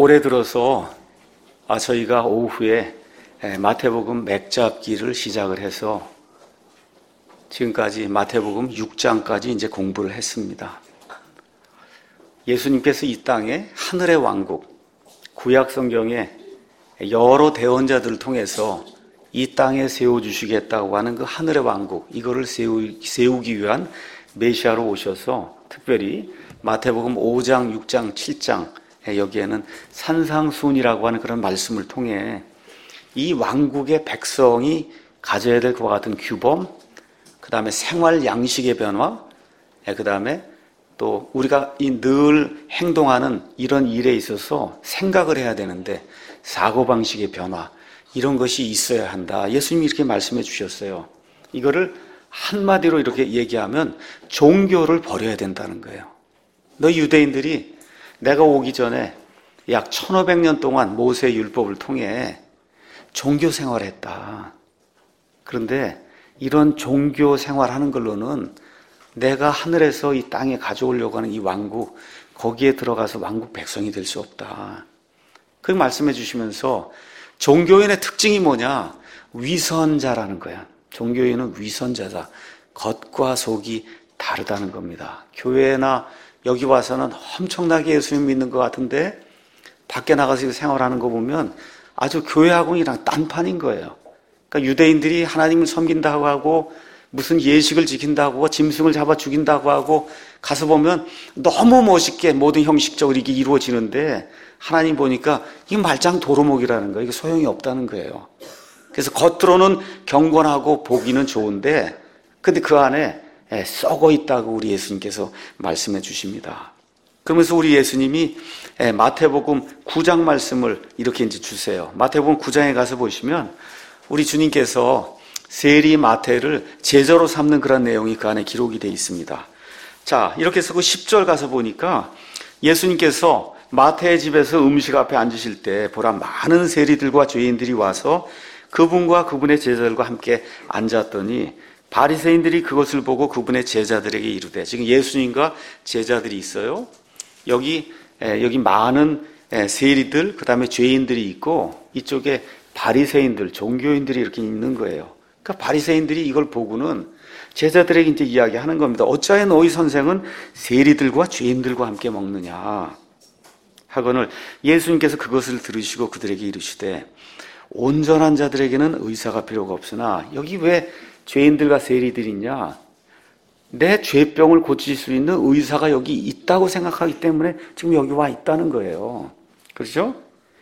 올해 들어서 저희가 오후에 마태복음 맥잡기를 시작을 해서 지금까지 마태복음 6장까지 이제 공부를 했습니다. 예수님께서 이 땅에 하늘의 왕국, 구약 성경에 여러 대언자들을 통해서 이 땅에 세워주시겠다고 하는 그 하늘의 왕국, 이거를 세우기 위한 메시아로 오셔서 특별히 마태복음 5장, 6장, 7장 여기에는 산상수훈이라고 하는 그런 말씀을 통해 이 왕국의 백성이 가져야 될 것과 같은 규범, 그 다음에 생활 양식의 변화, 그 다음에 또 우리가 늘 행동하는 이런 일에 있어서 생각을 해야 되는데 사고방식의 변화, 이런 것이 있어야 한다. 예수님이 이렇게 말씀해 주셨어요. 이거를 한마디로 이렇게 얘기하면 종교를 버려야 된다는 거예요. 너희 유대인들이 내가 오기 전에 약 1500년 동안 모세의 율법을 통해 종교 생활을 했다. 그런데 이런 종교 생활하는 걸로는 내가 하늘에서 이 땅에 가져오려고 하는 이 왕국, 거기에 들어가서 왕국 백성이 될 수 없다. 그 말씀해 주시면서 종교인의 특징이 뭐냐? 위선자라는 거야. 종교인은 위선자다. 겉과 속이 다르다는 겁니다. 교회나 여기 와서는 엄청나게 예수님 믿는 것 같은데 밖에 나가서 생활하는 거 보면 아주 교회하고는 딴판인 거예요. 그러니까 유대인들이 하나님을 섬긴다고 하고 무슨 예식을 지킨다고 하고 짐승을 잡아 죽인다고 하고 가서 보면 너무 멋있게 모든 형식적으로 이게 이루어지는데 하나님 보니까 이게 말짱 도루묵이라는 거예요. 이게 소용이 없다는 거예요. 그래서 겉으로는 경건하고 보기는 좋은데 근데 그 안에 썩어 있다고 우리 예수님께서 말씀해 주십니다. 그러면서 우리 예수님이 마태복음 9장 말씀을 이렇게 이제 주세요. 마태복음 9장에 가서 보시면 우리 주님께서 세리 마태를 제자로 삼는 그런 내용이 그 안에 기록이 되어 있습니다. 자, 이렇게 해서 그 10절 가서 보니까 예수님께서 마태의 집에서 음식 앞에 앉으실 때 보라 많은 세리들과 죄인들이 와서 그분과 그분의 제자들과 함께 앉았더니 바리새인들이 그것을 보고 그분의 제자들에게 이르되, 지금 예수님과 제자들이 있어요. 여기 많은 세리들, 그 다음에 죄인들이 있고 이쪽에 바리새인들, 종교인들이 이렇게 있는 거예요. 그러니까 바리새인들이 이걸 보고는 제자들에게 이제 이야기하는 겁니다. 어찌하여 너희 선생은 세리들과 죄인들과 함께 먹느냐 하거늘 예수님께서 그것을 들으시고 그들에게 이르시되 온전한 자들에게는 의사가 필요가 없으나 여기 왜 죄인들과 세리들이 있냐? 내 죄병을 고칠 수 있는 의사가 여기 있다고 생각하기 때문에 지금 여기 와 있다는 거예요. 그렇죠?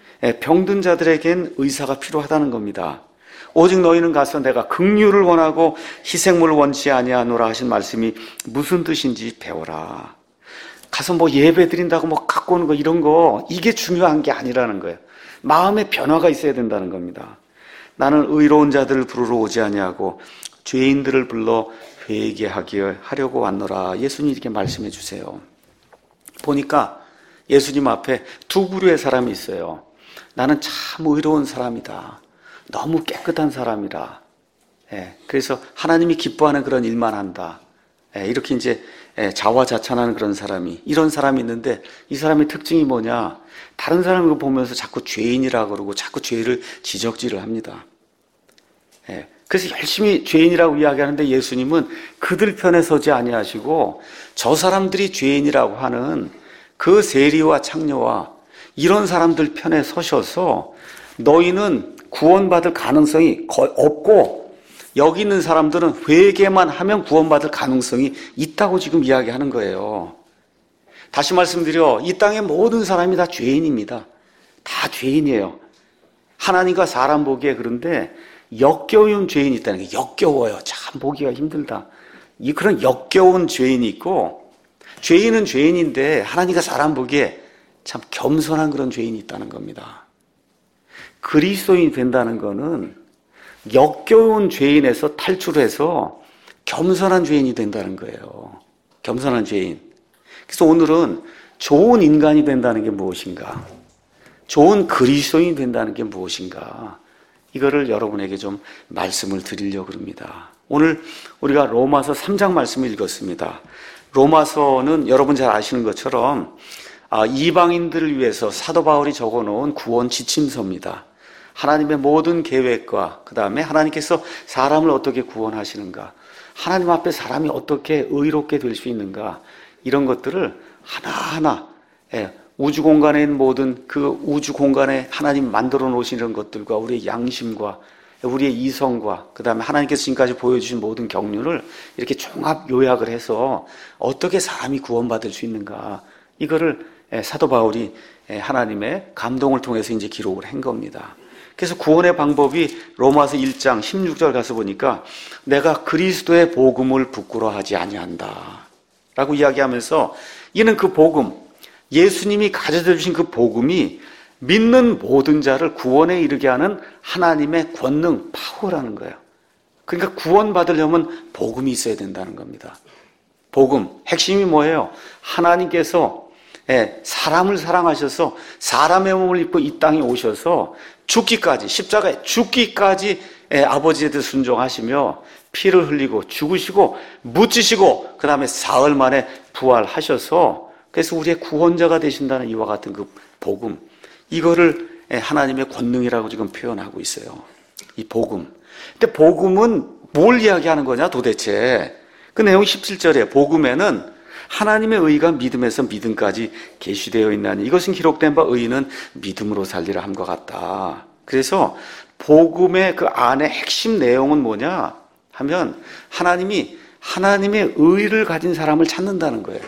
병든 자들에겐 의사가 필요하다는 겁니다. 오직 너희는 가서 내가 긍휼을 원하고 희생물을 원치 아니하노라 하신 말씀이 무슨 뜻인지 배워라. 가서 뭐 예배 드린다고 뭐 갖고 오는 거 이런 거 이게 중요한 게 아니라는 거예요. 마음의 변화가 있어야 된다는 겁니다. 나는 의로운 자들을 부르러 오지 아니하고 죄인들을 불러 회개하게 하려고 왔노라. 예수님이 이렇게 말씀해 주세요. 보니까 예수님 앞에 두 부류의 사람이 있어요. 나는 참 의로운 사람이다. 너무 깨끗한 사람이라. 그래서 하나님이 기뻐하는 그런 일만 한다. 이렇게 이제 자화자찬하는 그런 사람이, 이런 사람이 있는데 이 사람의 특징이 뭐냐? 다른 사람을 보면서 자꾸 죄인이라고 그러고 자꾸 죄를 지적질을 합니다. 그래서 열심히 죄인이라고 이야기하는데 예수님은 그들 편에 서지 아니하시고 저 사람들이 죄인이라고 하는 그 세리와 창녀와 이런 사람들 편에 서셔서 너희는 구원받을 가능성이 거의 없고 여기 있는 사람들은 회개만 하면 구원받을 가능성이 있다고 지금 이야기하는 거예요. 다시 말씀드려, 이 땅의 모든 사람이 다 죄인입니다. 다 죄인이에요. 하나님과 사람 보기에 그런데 역겨운 죄인이 있다는 게 역겨워요. 참 보기가 힘들다. 그런 역겨운 죄인이 있고 죄인은 죄인인데 하나님과 사람 보기에 참 겸손한 그런 죄인이 있다는 겁니다. 그리스도인이 된다는 거는 역겨운 죄인에서 탈출해서 겸손한 죄인이 된다는 거예요. 겸손한 죄인. 그래서 오늘은 좋은 인간이 된다는 게 무엇인가? 좋은 그리스도인이 된다는 게 무엇인가? 이거를 여러분에게 좀 말씀을 드리려고 합니다. 오늘 우리가 로마서 3장 말씀을 읽었습니다. 로마서는 여러분 잘 아시는 것처럼 이방인들을 위해서 사도 바울이 적어놓은 구원 지침서입니다. 하나님의 모든 계획과 그 다음에 하나님께서 사람을 어떻게 구원하시는가, 하나님 앞에 사람이 어떻게 의롭게 될 수 있는가, 이런 것들을 하나하나 우주 공간에 있는 모든 그 우주 공간에 하나님 만들어 놓으시는 것들과 우리의 양심과 우리의 이성과 그 다음에 하나님께서 지금까지 보여주신 모든 경륜을 이렇게 종합 요약을 해서 어떻게 사람이 구원받을 수 있는가, 이거를 사도 바울이 하나님의 감동을 통해서 이제 기록을 한 겁니다. 그래서 구원의 방법이 로마서 1장 16절 가서 보니까 내가 그리스도의 복음을 부끄러워하지 아니한다 라고 이야기하면서, 이는 그 복음, 예수님이 가져다 주신 그 복음이 믿는 모든 자를 구원에 이르게 하는 하나님의 권능, 파워라는 거예요. 그러니까 구원받으려면 복음이 있어야 된다는 겁니다. 복음, 핵심이 뭐예요? 하나님께서 사람을 사랑하셔서 사람의 몸을 입고 이 땅에 오셔서 죽기까지, 십자가에 죽기까지 아버지의 뜻 순종하시며 피를 흘리고 죽으시고 묻히시고 그 다음에 사흘 만에 부활하셔서, 그래서 우리의 구원자가 되신다는 이와 같은 그 복음, 이거를 하나님의 권능이라고 지금 표현하고 있어요. 이 복음. 근데 복음은 뭘 이야기하는 거냐 도대체? 그 내용 17절에 복음에는 하나님의 의가 믿음에서 믿음까지 계시되어 있나니 이것은 기록된 바 의인은 믿음으로 살리라 함과 같다. 그래서 복음의 그 안에 핵심 내용은 뭐냐 하면 하나님이 하나님의 의를 가진 사람을 찾는다는 거예요.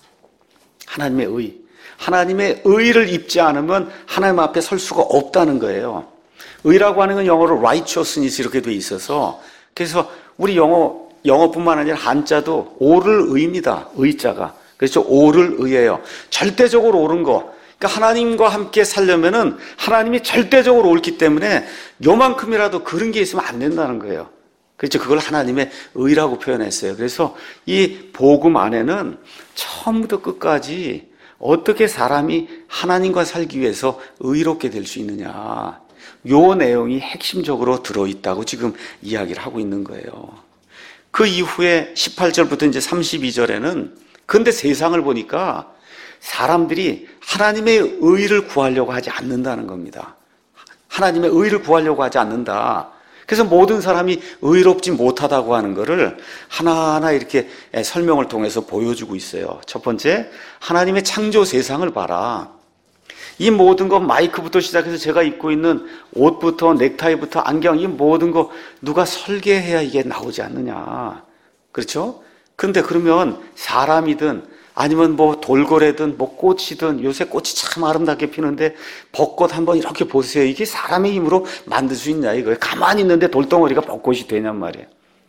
하나님의 의. 하나님의 의를 입지 않으면 하나님 앞에 설 수가 없다는 거예요. 의라고 하는 건 영어로 righteousness 이렇게 돼 있어서, 그래서 우리 영어뿐만 아니라 한자도 오를 의입니다. 의자가. 그래서 오를 의예요. 절대적으로 옳은 거. 그러니까 하나님과 함께 살려면은 하나님이 절대적으로 옳기 때문에 요만큼이라도 그런 게 있으면 안 된다는 거예요. 그렇죠. 그걸 하나님의 의라고 표현했어요. 그래서 이 복음 안에는 처음부터 끝까지 어떻게 사람이 하나님과 살기 위해서 의롭게 될 수 있느냐, 요 내용이 핵심적으로 들어있다고 지금 이야기를 하고 있는 거예요. 그 이후에 18절부터 이제 32절에는 근데 세상을 보니까 사람들이 하나님의 의를 구하려고 하지 않는다는 겁니다. 하나님의 의를 구하려고 하지 않는다. 그래서 모든 사람이 의롭지 못하다고 하는 것을 하나하나 이렇게 설명을 통해서 보여주고 있어요. 첫 번째, 하나님의 창조 세상을 봐라. 이 모든 것, 마이크부터 시작해서 제가 입고 있는 옷부터 넥타이부터 안경, 이 모든 거 누가 설계해야 이게 나오지 않느냐. 그렇죠? 근데 그러면 사람이든 아니면 뭐 돌고래든 뭐 꽃이든, 요새 꽃이 참 아름답게 피는데 벚꽃 한번 이렇게 보세요. 이게 사람의 힘으로 만들 수 있냐 이거예요. 가만히 있는데 돌덩어리가 벚꽃이 되냔 말이에요.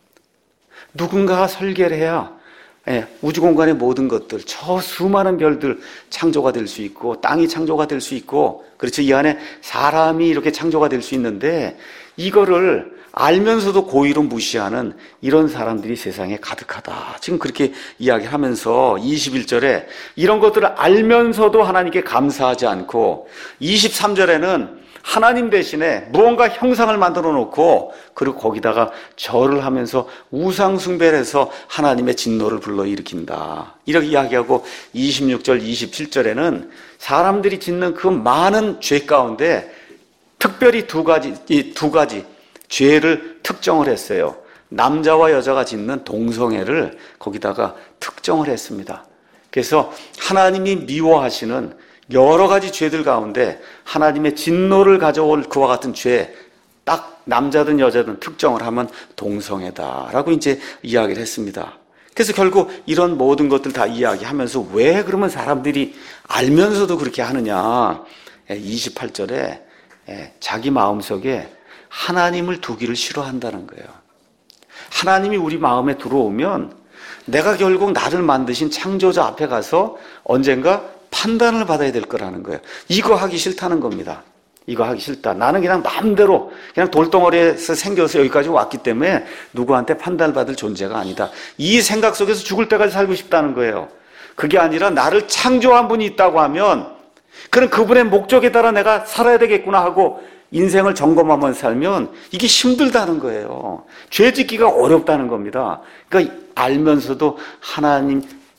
누군가가 설계를 해야 우주 공간의 모든 것들, 저 수많은 별들 창조가 될 수 있고 땅이 창조가 될 수 있고, 그렇죠. 이 안에 사람이 이렇게 창조가 될 수 있는데 이거를 알면서도 고의로 무시하는 이런 사람들이 세상에 가득하다. 지금 그렇게 이야기하면서 21절에 이런 것들을 알면서도 하나님께 감사하지 않고, 23절에는 하나님 대신에 무언가 형상을 만들어 놓고 그리고 거기다가 절을 하면서 우상 숭배를 해서 하나님의 진노를 불러일으킨다. 이렇게 이야기하고 26절, 27절에는 사람들이 짓는 그 많은 죄 가운데 특별히 이 두 가지 죄를 특정을 했어요. 남자와 여자가 짓는 동성애를 거기다가 특정을 했습니다. 그래서 하나님이 미워하시는 여러 가지 죄들 가운데 하나님의 진노를 가져올 그와 같은 죄, 딱 남자든 여자든 특정을 하면 동성애다라고 이제 이야기를 했습니다. 그래서 결국 이런 모든 것들 다 이야기하면서 왜 그러면 사람들이 알면서도 그렇게 하느냐, 28절에 자기 마음속에 하나님을 두기를 싫어한다는 거예요. 하나님이 우리 마음에 들어오면 내가 결국 나를 만드신 창조자 앞에 가서 언젠가 판단을 받아야 될 거라는 거예요. 이거 하기 싫다는 겁니다. 이거 하기 싫다. 나는 그냥 마음대로 그냥 돌덩어리에서 생겨서 여기까지 왔기 때문에 누구한테 판단을 받을 존재가 아니다. 이 생각 속에서 죽을 때까지 살고 싶다는 거예요. 그게 아니라 나를 창조한 분이 있다고 하면 그럼 그분의 목적에 따라 내가 살아야 되겠구나 하고 인생을 점검하면서 살면 이게 힘들다는 거예요. 죄 짓기가 어렵다는 겁니다. 그러니까 알면서도 하나님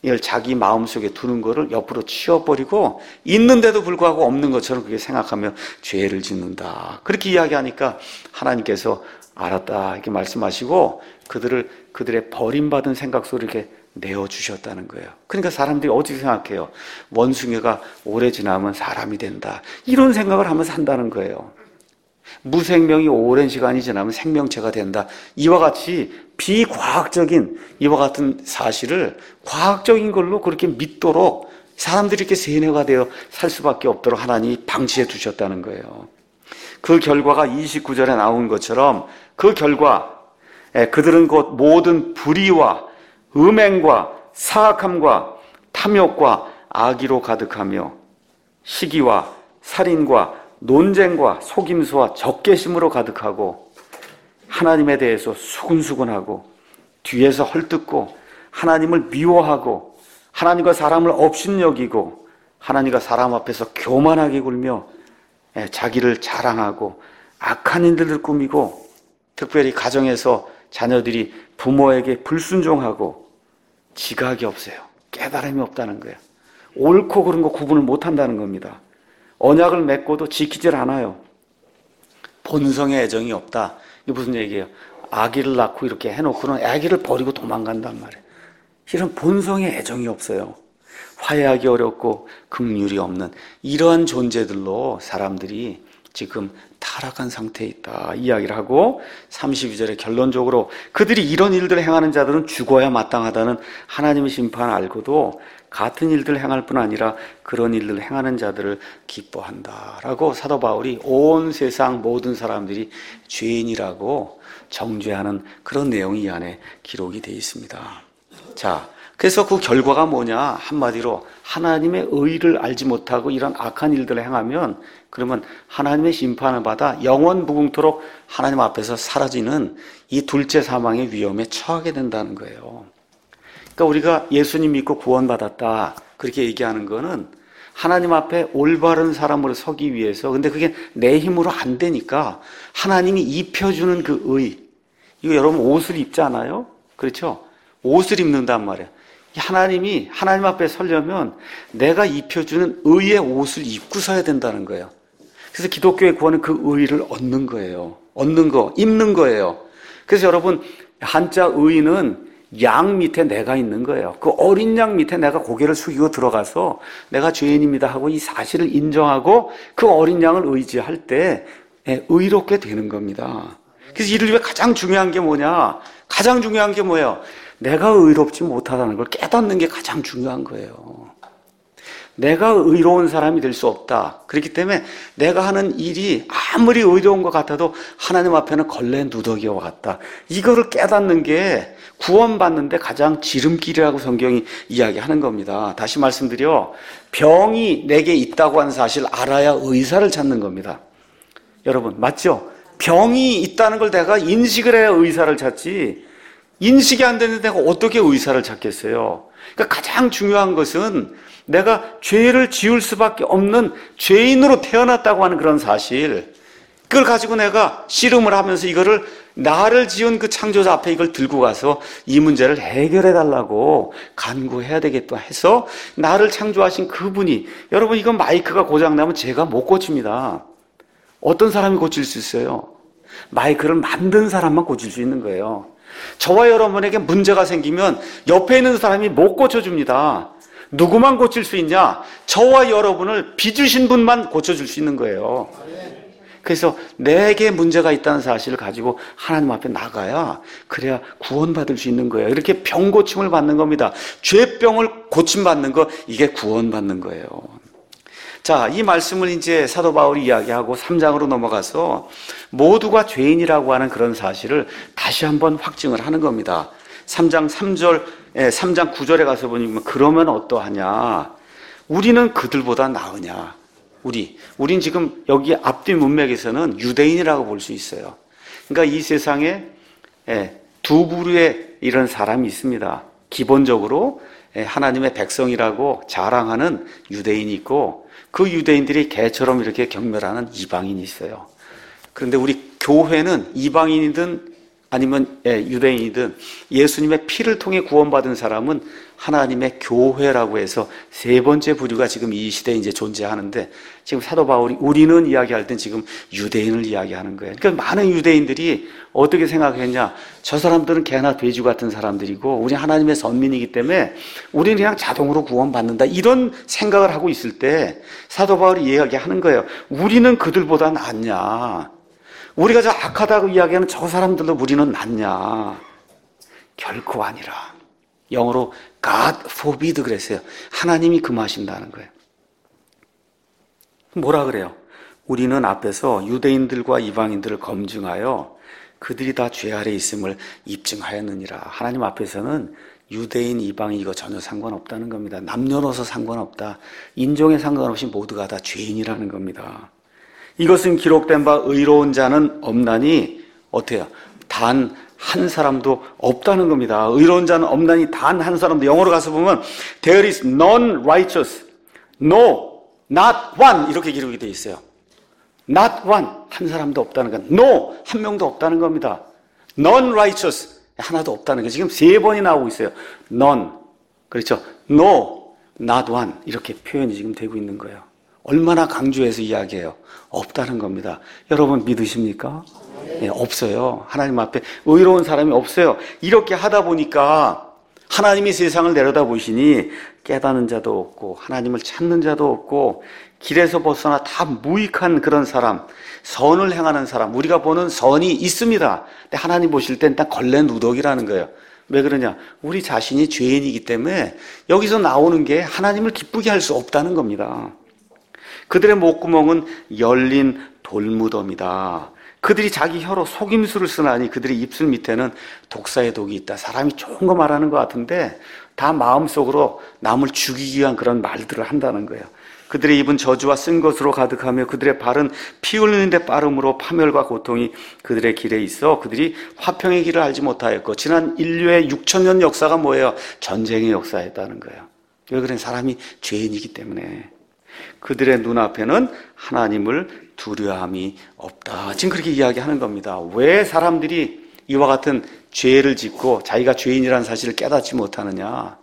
이걸 자기 마음속에 두는 거를 옆으로 치워버리고 있는데도 불구하고 없는 것처럼 그렇게 생각하며 죄를 짓는다. 그렇게 이야기하니까 하나님께서 알았다 이렇게 말씀하시고 그들의 버림받은 생각 속으로 이렇게 내어주셨다는 거예요. 그러니까 사람들이 어떻게 생각해요? 원숭이가 오래 지나면 사람이 된다. 이런 생각을 하면서 산다는 거예요. 무생명이 오랜 시간이 지나면 생명체가 된다. 이와 같이 비과학적인 이와 같은 사실을 과학적인 걸로 그렇게 믿도록 사람들이 이렇게 세뇌가 되어 살 수밖에 없도록 하나님이 방치해 두셨다는 거예요. 그 결과가 29절에 나온 것처럼 그 결과 그들은 곧 모든 불의와 음행과 사악함과 탐욕과 악의로 가득하며 시기와 살인과 논쟁과 속임수와 적개심으로 가득하고 하나님에 대해서 수근수근하고 뒤에서 헐뜯고 하나님을 미워하고 하나님과 사람을 업신여기고 하나님과 사람 앞에서 교만하게 굴며 자기를 자랑하고 악한 일들을 꾸미고 특별히 가정에서 자녀들이 부모에게 불순종하고 지각이 없어요. 깨달음이 없다는 거예요. 옳고 그른 거 구분을 못한다는 겁니다. 언약을 맺고도 지키질 않아요. 본성의 애정이 없다. 이게 무슨 얘기예요? 아기를 낳고 이렇게 해놓고는 아기를 버리고 도망간단 말이에요. 이런 본성의 애정이 없어요. 화해하기 어렵고 긍휼이 없는 이러한 존재들로 사람들이 지금 타락한 상태에 있다 이야기를 하고 32절에 결론적으로 그들이 이런 일들을 행하는 자들은 죽어야 마땅하다는 하나님의 심판을 알고도 같은 일들을 행할 뿐 아니라 그런 일들을 행하는 자들을 기뻐한다라고 사도 바울이 온 세상 모든 사람들이 죄인이라고 정죄하는 그런 내용이 이 안에 기록이 되어 있습니다. 자, 그래서 그 결과가 뭐냐? 한마디로 하나님의 의를 알지 못하고 이런 악한 일들을 행하면 그러면 하나님의 심판을 받아 영원 무궁토록 하나님 앞에서 사라지는 이 둘째 사망의 위험에 처하게 된다는 거예요. 그러니까 우리가 예수님 믿고 구원받았다 그렇게 얘기하는 거는 하나님 앞에 올바른 사람으로 서기 위해서, 근데 그게 내 힘으로 안 되니까 하나님이 입혀주는 그 의, 이거 여러분 옷을 입잖아요? 그렇죠? 옷을 입는단 말이에요. 하나님이 하나님 앞에 서려면 내가 입혀주는 의의 옷을 입고 서야 된다는 거예요. 그래서 기독교의 구원은 그 의를 얻는 거예요. 얻는 거, 입는 거예요. 그래서 여러분 한자 의는 양 밑에 내가 있는 거예요. 그 어린 양 밑에 내가 고개를 숙이고 들어가서 내가 죄인입니다 하고 이 사실을 인정하고 그 어린 양을 의지할 때 의롭게 되는 겁니다. 그래서 이를 위해 가장 중요한 게 뭐냐? 가장 중요한 게 뭐예요? 내가 의롭지 못하다는 걸 깨닫는 게 가장 중요한 거예요. 내가 의로운 사람이 될 수 없다. 그렇기 때문에 내가 하는 일이 아무리 의로운 것 같아도 하나님 앞에는 걸레 누더기와 같다. 이거를 깨닫는 게 구원받는데 가장 지름길이라고 성경이 이야기하는 겁니다. 다시 말씀드려, 병이 내게 있다고 하는 사실을 알아야 의사를 찾는 겁니다. 여러분 맞죠? 병이 있다는 걸 내가 인식을 해야 의사를 찾지, 인식이 안 되는데 내가 어떻게 의사를 찾겠어요? 그러니까 가장 중요한 것은 내가 죄를 지을 수밖에 없는 죄인으로 태어났다고 하는 그런 사실, 그걸 가지고 내가 씨름을 하면서 이거를 나를 지은 그 창조자 앞에 이걸 들고 가서 이 문제를 해결해 달라고 간구해야 되겠다 해서 나를 창조하신 그분이, 여러분 이건 마이크가 고장나면 제가 못 고칩니다. 어떤 사람이 고칠 수 있어요? 마이크를 만든 사람만 고칠 수 있는 거예요. 저와 여러분에게 문제가 생기면 옆에 있는 사람이 못 고쳐줍니다. 누구만 고칠 수 있냐? 저와 여러분을 빚으신 분만 고쳐줄 수 있는 거예요. 그래서 내게 문제가 있다는 사실을 가지고 하나님 앞에 나가야, 그래야 구원받을 수 있는 거예요. 이렇게 병 고침을 받는 겁니다. 죄병을 고침받는 거, 이게 구원받는 거예요. 자, 이 말씀을 이제 사도 바울이 이야기하고 3장으로 넘어가서 모두가 죄인이라고 하는 그런 사실을 다시 한번 확증을 하는 겁니다. 3장 9절에 가서 보니까 그러면 어떠하냐? 우리는 그들보다 나으냐? 우린 지금 여기 앞뒤 문맥에서는 유대인이라고 볼 수 있어요. 그러니까 이 세상에 두 부류의 이런 사람이 있습니다. 기본적으로 하나님의 백성이라고 자랑하는 유대인이 있고, 그 유대인들이 개처럼 이렇게 경멸하는 이방인이 있어요. 그런데 우리 교회는 이방인이든 아니면 유대인이든 예수님의 피를 통해 구원받은 사람은 하나님의 교회라고 해서 세 번째 부류가 지금 이 시대에 이제 존재하는데, 지금 사도 바울이 우리는 이야기할 땐 지금 유대인을 이야기하는 거예요. 그러니까 많은 유대인들이 어떻게 생각했냐? 저 사람들은 개나 돼지 같은 사람들이고 우리 하나님의 선민이기 때문에 우리는 그냥 자동으로 구원받는다, 이런 생각을 하고 있을 때 사도 바울이 이야기하는 거예요. 우리는 그들보다 낫냐? 우리가 저 악하다고 이야기하는 저 사람들도 우리는 낫냐? 결코 아니라. 영어로 God forbid 그랬어요. 하나님이 금하신다는 거예요. 뭐라 그래요? 우리는 앞에서 유대인들과 이방인들을 검증하여 그들이 다 죄 아래 있음을 입증하였느니라. 하나님 앞에서는 유대인, 이방인 이거 전혀 상관없다는 겁니다. 남녀노소 상관없다. 인종에 상관없이 모두가 다 죄인이라는 겁니다. 이것은 기록된 바 의로운 자는 없나니 어때요? 단 한 사람도 없다는 겁니다. 의로운 자는 없나니 단 한 사람도. 영어로 가서 보면 There is none righteous, no, not one 이렇게 기록이 되어 있어요. Not one, 한 사람도 없다는 건, no, 한 명도 없다는 겁니다. None righteous, 하나도 없다는 거. 지금 세 번이 나오고 있어요. None, 그렇죠? No, not one 이렇게 표현이 지금 되고 있는 거예요. 얼마나 강조해서 이야기해요. 없다는 겁니다. 여러분 믿으십니까? 네, 없어요. 하나님 앞에 의로운 사람이 없어요. 이렇게 하다 보니까 하나님이 세상을 내려다보시니 깨닫는 자도 없고 하나님을 찾는 자도 없고 길에서 벗어나 다 무익한 그런 사람, 선을 행하는 사람, 우리가 보는 선이 있습니다. 근데 하나님 보실 땐 딱 걸레 누더기라는 거예요. 왜 그러냐? 우리 자신이 죄인이기 때문에 여기서 나오는 게 하나님을 기쁘게 할 수 없다는 겁니다. 그들의 목구멍은 열린 돌무덤이다. 그들이 자기 혀로 속임수를 쓰나니 그들의 입술 밑에는 독사의 독이 있다. 사람이 좋은 거 말하는 것 같은데 다 마음속으로 남을 죽이기 위한 그런 말들을 한다는 거예요. 그들의 입은 저주와 쓴 것으로 가득하며 그들의 발은 피 흘리는 데 빠름으로 파멸과 고통이 그들의 길에 있어 그들이 화평의 길을 알지 못하였고, 지난 인류의 6,000년 역사가 뭐예요? 전쟁의 역사였다는 거예요. 왜 그래? 사람이 죄인이기 때문에. 그들의 눈앞에는 하나님을 두려움이 없다. 지금 그렇게 이야기하는 겁니다. 왜 사람들이 이와 같은 죄를 짓고 자기가 죄인이라는 사실을 깨닫지 못하느냐?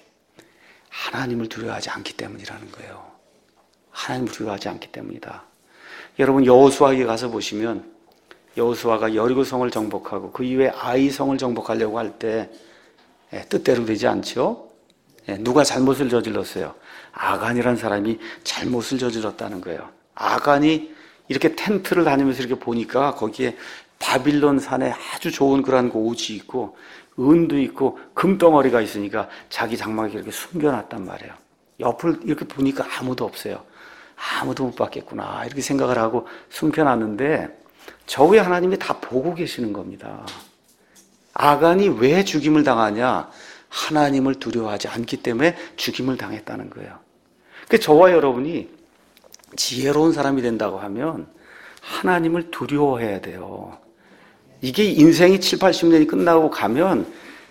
하나님을 두려워하지 않기 때문이라는 거예요. 하나님을 두려워하지 않기 때문이다. 여러분 여호수아에 가서 보시면 여호수아가 여리고성을 정복하고 그 이후에 아이성을 정복하려고 할 때 뜻대로 되지 않죠? 누가 잘못을 저질렀어요? 아간이라는 사람이 잘못을 저질렀다는 거예요. 아간이 이렇게 텐트를 다니면서 이렇게 보니까 거기에 바빌론 산에 아주 좋은 그런 옷이 있고 은도 있고 금덩어리가 있으니까 자기 장막에 이렇게 숨겨놨단 말이에요. 옆을 이렇게 보니까 아무도 없어요. 아무도 못 봤겠구나 이렇게 생각을 하고 숨겨놨는데 저 위에 하나님이 다 보고 계시는 겁니다. 아간이 왜 죽임을 당하냐? 하나님을 두려워하지 않기 때문에 죽임을 당했다는 거예요. 그러니까 저와 여러분이 지혜로운 사람이 된다고 하면 하나님을 두려워해야 돼요. 이게 인생이 7, 80년이 끝나고 가면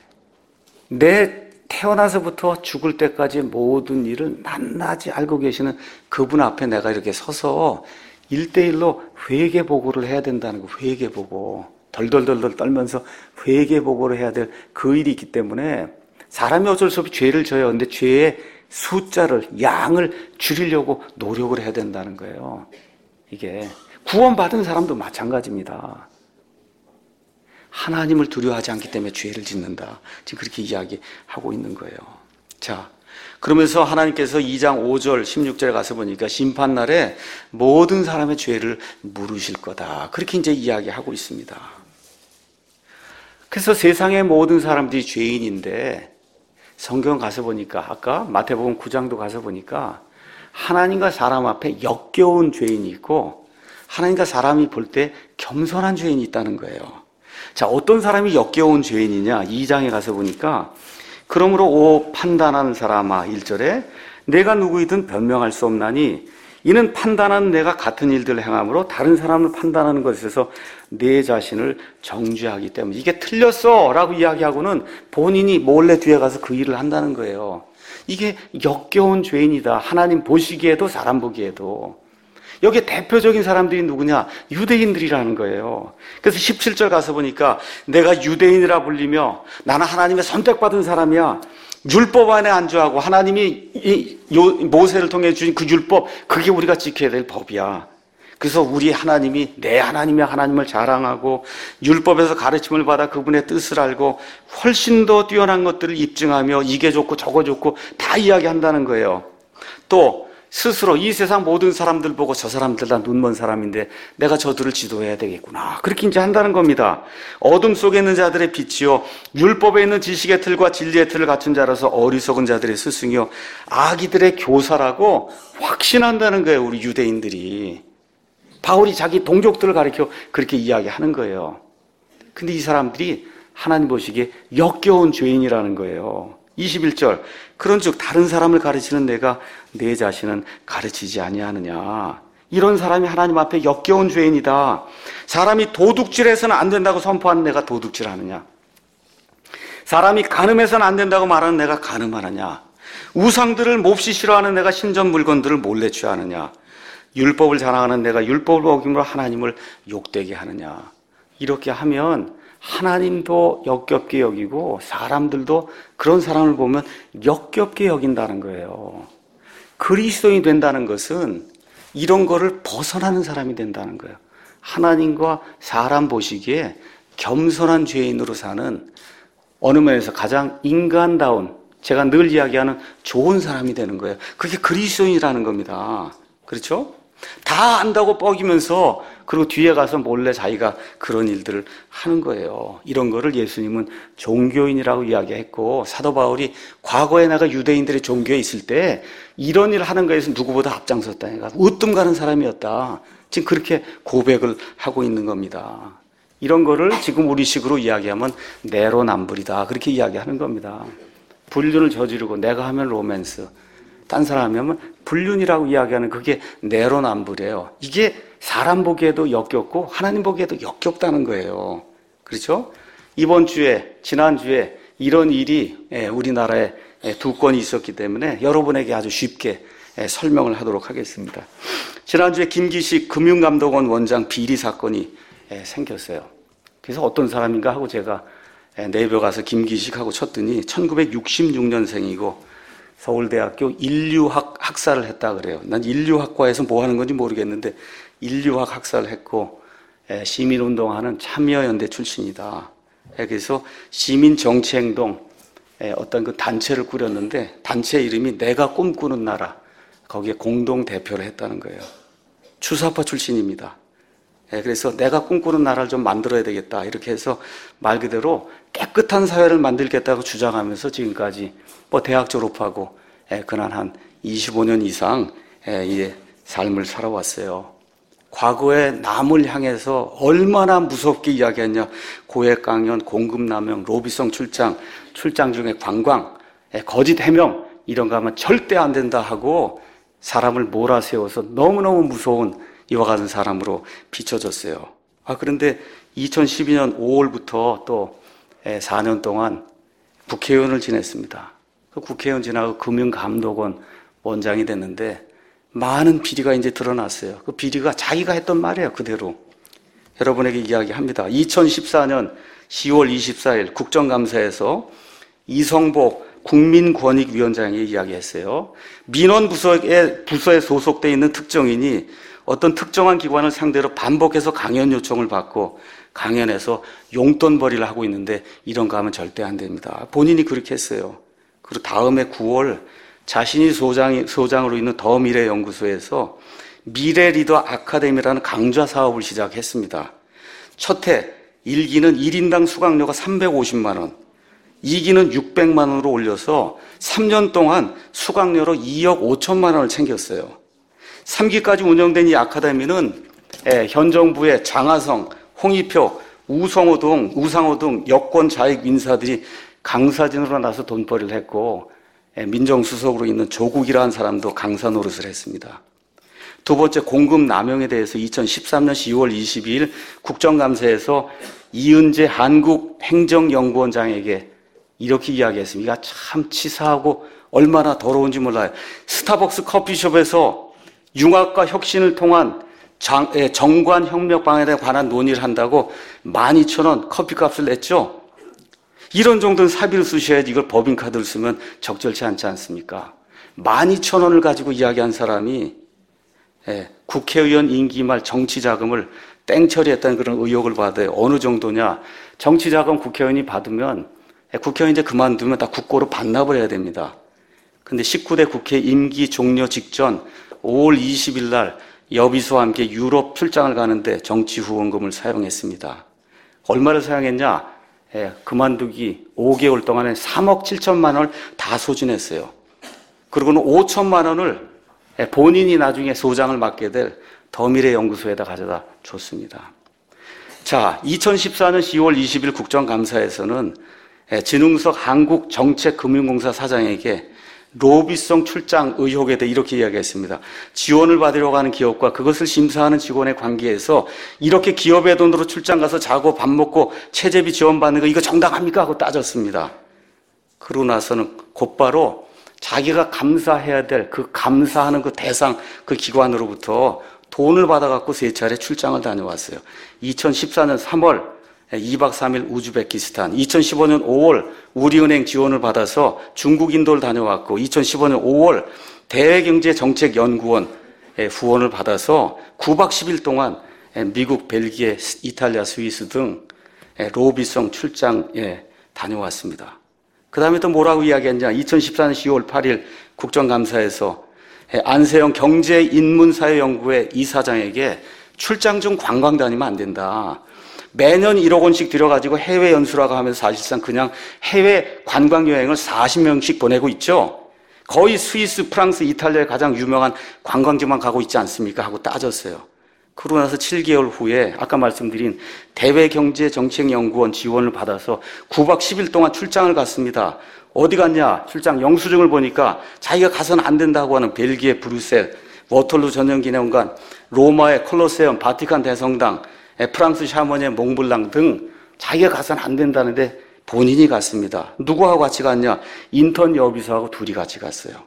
내 태어나서부터 죽을 때까지 모든 일을 낱낱이 알고 계시는 그분 앞에 내가 이렇게 서서 1대1로 회개보고를 해야 된다는 거. 회개보고 덜덜덜덜 떨면서 회개보고를 해야 될 그 일이 있기 때문에 사람이 어쩔 수 없이 죄를 져요. 근데 죄의 숫자를, 양을 줄이려고 노력을 해야 된다는 거예요. 이게 구원받은 사람도 마찬가지입니다. 하나님을 두려워하지 않기 때문에 죄를 짓는다. 지금 그렇게 이야기하고 있는 거예요. 자, 그러면서 하나님께서 2장 5절 16절에 가서 보니까 심판날에 모든 사람의 죄를 물으실 거다. 그렇게 이제 이야기하고 있습니다. 그래서 세상의 모든 사람들이 죄인인데 성경 가서 보니까 아까 마태복음 9장도 가서 보니까 하나님과 사람 앞에 역겨운 죄인이 있고 하나님과 사람이 볼 때 겸손한 죄인이 있다는 거예요. 자, 어떤 사람이 역겨운 죄인이냐? 2장에 가서 보니까 그러므로 오 판단하는 사람아 1절에 내가 누구이든 변명할 수 없나니 이는 판단하는 내가 같은 일들을 행함으로 다른 사람을 판단하는 것에서 내 자신을 정죄하기 때문에 이게 틀렸어 라고 이야기하고는 본인이 몰래 뒤에 가서 그 일을 한다는 거예요. 이게 역겨운 죄인이다. 하나님 보시기에도 사람 보기에도. 여기에 대표적인 사람들이 누구냐? 유대인들이라는 거예요. 그래서 17절 가서 보니까 내가 유대인이라 불리며 나는 하나님의 선택받은 사람이야. 율법 안에 안주하고 하나님이 모세를 통해 주신 그 율법, 그게 우리가 지켜야 될 법이야. 그래서 우리 하나님이 내 하나님의 하나님을 자랑하고 율법에서 가르침을 받아 그분의 뜻을 알고 훨씬 더 뛰어난 것들을 입증하며 이게 좋고 저거 좋고 다 이야기한다는 거예요. 또 스스로 이 세상 모든 사람들 보고 저 사람들 다 눈먼 사람인데 내가 저들을 지도해야 되겠구나, 그렇게 이제 한다는 겁니다. 어둠 속에 있는 자들의 빛이요 율법에 있는 지식의 틀과 진리의 틀을 갖춘 자라서 어리석은 자들의 스승이요 아기들의 교사라고 확신한다는 거예요. 우리 유대인들이 바울이 자기 동족들을 가리켜 그렇게 이야기하는 거예요. 근데 이 사람들이 하나님 보시기에 역겨운 죄인이라는 거예요. 21절 그런즉 다른 사람을 가르치는 내가 내 자신은 가르치지 아니하느냐. 이런 사람이 하나님 앞에 역겨운 죄인이다. 사람이 도둑질해서는 안 된다고 선포하는 내가 도둑질하느냐. 사람이 간음해서는 안 된다고 말하는 내가 간음하느냐. 우상들을 몹시 싫어하는 내가 신전 물건들을 몰래 취하느냐. 율법을 자랑하는 내가 율법을 어김으로 하나님을 욕되게 하느냐. 이렇게 하면 하나님도 역겹게 여기고 사람들도 그런 사람을 보면 역겹게 여긴다는 거예요. 그리스도인이 된다는 것은 이런 거를 벗어나는 사람이 된다는 거예요. 하나님과 사람 보시기에 겸손한 죄인으로 사는 어느 면에서 가장 인간다운, 제가 늘 이야기하는 좋은 사람이 되는 거예요. 그게 그리스도인이라는 겁니다. 그렇죠? 다 안다고 뻐기면서 그리고 뒤에 가서 몰래 자기가 그런 일들을 하는 거예요. 이런 거를 예수님은 종교인이라고 이야기했고 사도 바울이 과거에 내가 유대인들의 종교에 있을 때 이런 일을 하는 거에서 누구보다 앞장섰다니까 으뜸 가는 사람이었다. 지금 그렇게 고백을 하고 있는 겁니다. 이런 거를 지금 우리식으로 이야기하면 내로남불이다, 그렇게 이야기하는 겁니다. 불륜을 저지르고 내가 하면 로맨스, 딴 사람이 하면 불륜이라고 이야기하는 그게 내로남불이에요. 이게 사람 보기에도 역겹고 하나님 보기에도 역겹다는 거예요. 그렇죠? 이번 주에, 지난주에 이런 일이 우리나라에 2건이 있었기 때문에 여러분에게 아주 쉽게 설명을 하도록 하겠습니다. 지난주에 김기식 금융감독원 원장 비리 사건이 생겼어요. 그래서 어떤 사람인가 하고 제가 네이버 가서 김기식하고 쳤더니 1966년생이고 서울대학교 인류학 학사를 했다 그래요. 난 인류학과에서 뭐 하는 건지 모르겠는데 인류학 학사를 했고 시민운동하는 참여연대 출신이다. 그래서 시민정치행동 어떤 그 단체를 꾸렸는데 단체 이름이 내가 꿈꾸는 나라, 거기에 공동대표를 했다는 거예요. 추사파 출신입니다. 그래서 내가 꿈꾸는 나라를 좀 만들어야 되겠다, 이렇게 해서 말 그대로 깨끗한 사회를 만들겠다고 주장하면서 지금까지 대학 졸업하고 그날 한 25년 이상 이 삶을 살아왔어요. 과거에 남을 향해서 얼마나 무섭게 이야기했냐. 고액 강연, 공급남용, 로비성 출장 중에 관광, 거짓 해명 이런 거 하면 절대 안 된다 하고 사람을 몰아세워서 너무너무 무서운 이와 같은 사람으로 비춰졌어요. 그런데 2012년 5월부터 또 4년 동안 국회의원을 지냈습니다. 그 국회의원 지나고 금융감독원 원장이 됐는데 많은 비리가 이제 드러났어요. 그 비리가 자기가 했던 말이에요, 그대로. 여러분에게 이야기합니다. 2014년 10월 24일 국정감사에서 이성복 국민권익위원장이 이야기했어요. 민원부서에 소속되어 있는 특정인이 어떤 특정한 기관을 상대로 반복해서 강연 요청을 받고 강연에서 용돈벌이를 하고 있는데 이런 거 하면 절대 안 됩니다. 본인이 그렇게 했어요. 그리고 다음해 9월 자신이 소장으로 있는 더미래연구소에서 미래리더 아카데미라는 강좌 사업을 시작했습니다. 첫 해 1기는 1인당 수강료가 350만 원, 2기는 600만 원으로 올려서 3년 동안 수강료로 2억 5천만 원을 챙겼어요. 3기까지 운영된 이 아카데미는 현 정부의 장하성, 홍익표, 우상호 등 여권 좌익 인사들이 강사진으로 나서 돈벌이를 했고 민정수석으로 있는 조국이라는 사람도 강사 노릇을 했습니다. 두 번째, 공급 남용에 대해서 2013년 10월 22일 국정감사에서 이은재 한국행정연구원장에게 이렇게 이야기했습니다. 이거 참 치사하고 얼마나 더러운지 몰라요. 스타벅스 커피숍에서 융합과 혁신을 통한 정관협력 방안에 관한 논의를 한다고 12,000원 커피값을 냈죠. 이런 정도는 사비를 쓰셔야지 이걸 법인카드를 쓰면 적절치 않지 않습니까? 12,000원을 가지고 이야기한 사람이 국회의원 임기 말 정치자금을 땡처리했다는 그런 의혹을 받아요. 어느 정도냐? 정치자금 국회의원이 받으면 국회의원 이제 그만두면 다 국고로 반납을 해야 됩니다. 근데 19대 국회 임기 종료 직전 5월 20일 날 여비수와 함께 유럽 출장을 가는데 정치 후원금을 사용했습니다. 얼마를 사용했냐? 그만두기 5개월 동안에 3억 7천만 원을 다 소진했어요. 그리고는 5천만 원을 본인이 나중에 소장을 맡게 될 더미래연구소에다 가져다 줬습니다. 자, 2014년 10월 20일 국정감사에서는 진흥석 한국정책금융공사 사장에게 로비성 출장 의혹에 대해 이렇게 이야기했습니다. 지원을 받으려고 하는 기업과 그것을 심사하는 직원의 관계에서 이렇게 기업의 돈으로 출장 가서 자고 밥 먹고 체재비 지원받는 거 이거 정당합니까? 하고 따졌습니다. 그러고 나서는 곧바로 자기가 감사해야 될 그 감사하는 그 대상 그 기관으로부터 돈을 받아갖고 3차례 출장을 다녀왔어요. 2014년 3월 2박 3일 우즈베키스탄, 2015년 5월 우리은행 지원을 받아서 중국 인도를 다녀왔고 2015년 5월 대외경제정책연구원 후원을 받아서 9박 10일 동안 미국, 벨기에, 이탈리아, 스위스 등 로비성 출장에 다녀왔습니다. 그 다음에 또 뭐라고 이야기했냐? 2014년 10월 8일 국정감사에서 안세영 경제인문사회연구회 이사장에게 출장 중 관광 다니면 안 된다. 매년 1억 원씩 들여가지고 해외 연수라고 하면서 사실상 그냥 해외 관광 여행을 40명씩 보내고 있죠. 거의 스위스, 프랑스, 이탈리아의 가장 유명한 관광지만 가고 있지 않습니까? 하고 따졌어요. 그러고 나서 7개월 후에 아까 말씀드린 대외경제정책연구원 지원을 받아서 9박 10일 동안 출장을 갔습니다. 어디 갔냐? 출장 영수증을 보니까 자기가 가서는 안 된다고 하는 벨기에 브뤼셀, 워털루 전형기념관, 로마의 콜로세움, 바티칸 대성당, 프랑스 샤머니의 몽블랑 등 자기가 가서는 안 된다는데 본인이 갔습니다. 누구하고 같이 갔냐? 인턴 여비소하고 둘이 같이 갔어요.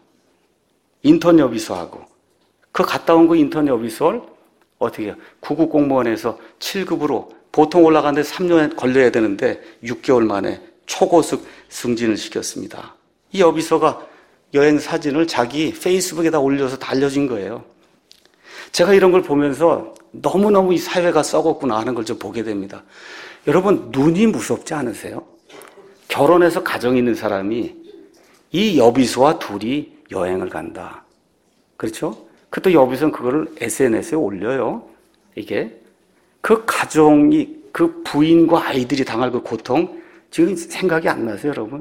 인턴 여비소하고. 그 갔다 온 그 인턴 여비소를 어떻게 해요? 9급 공무원에서 7급으로 보통 올라가는데 3년 걸려야 되는데 6개월 만에 초고속 승진을 시켰습니다. 이 여비소가 여행 사진을 자기 페이스북에다 올려서 다 알려진 거예요. 제가 이런 걸 보면서 너무너무 이 사회가 썩었구나 하는 걸 좀 보게 됩니다. 여러분, 눈이 무섭지 않으세요? 결혼해서 가정이 있는 사람이 이 여비소와 둘이 여행을 간다. 그렇죠? 그때 여비소는 그거를 SNS에 올려요. 이게 그 가정이 그 부인과 아이들이 당할 그 고통 지금 생각이 안 나세요, 여러분?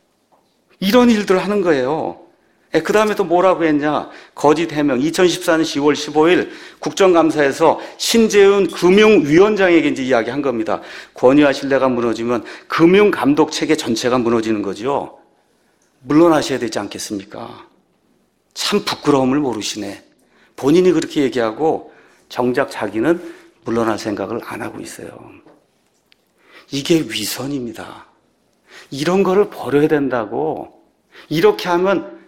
이런 일들을 하는 거예요. 그 다음에 또 뭐라고 했냐? 거짓 해명. 2014년 10월 15일 국정감사에서 신재훈 금융위원장에게 이제 이야기한 겁니다. 권위와 신뢰가 무너지면 금융감독 체계 전체가 무너지는 거죠. 물러나셔야 되지 않겠습니까? 참 부끄러움을 모르시네. 본인이 그렇게 얘기하고 정작 자기는 물러날 생각을 안 하고 있어요. 이게 위선입니다. 이런 거를 버려야 된다고. 이렇게 하면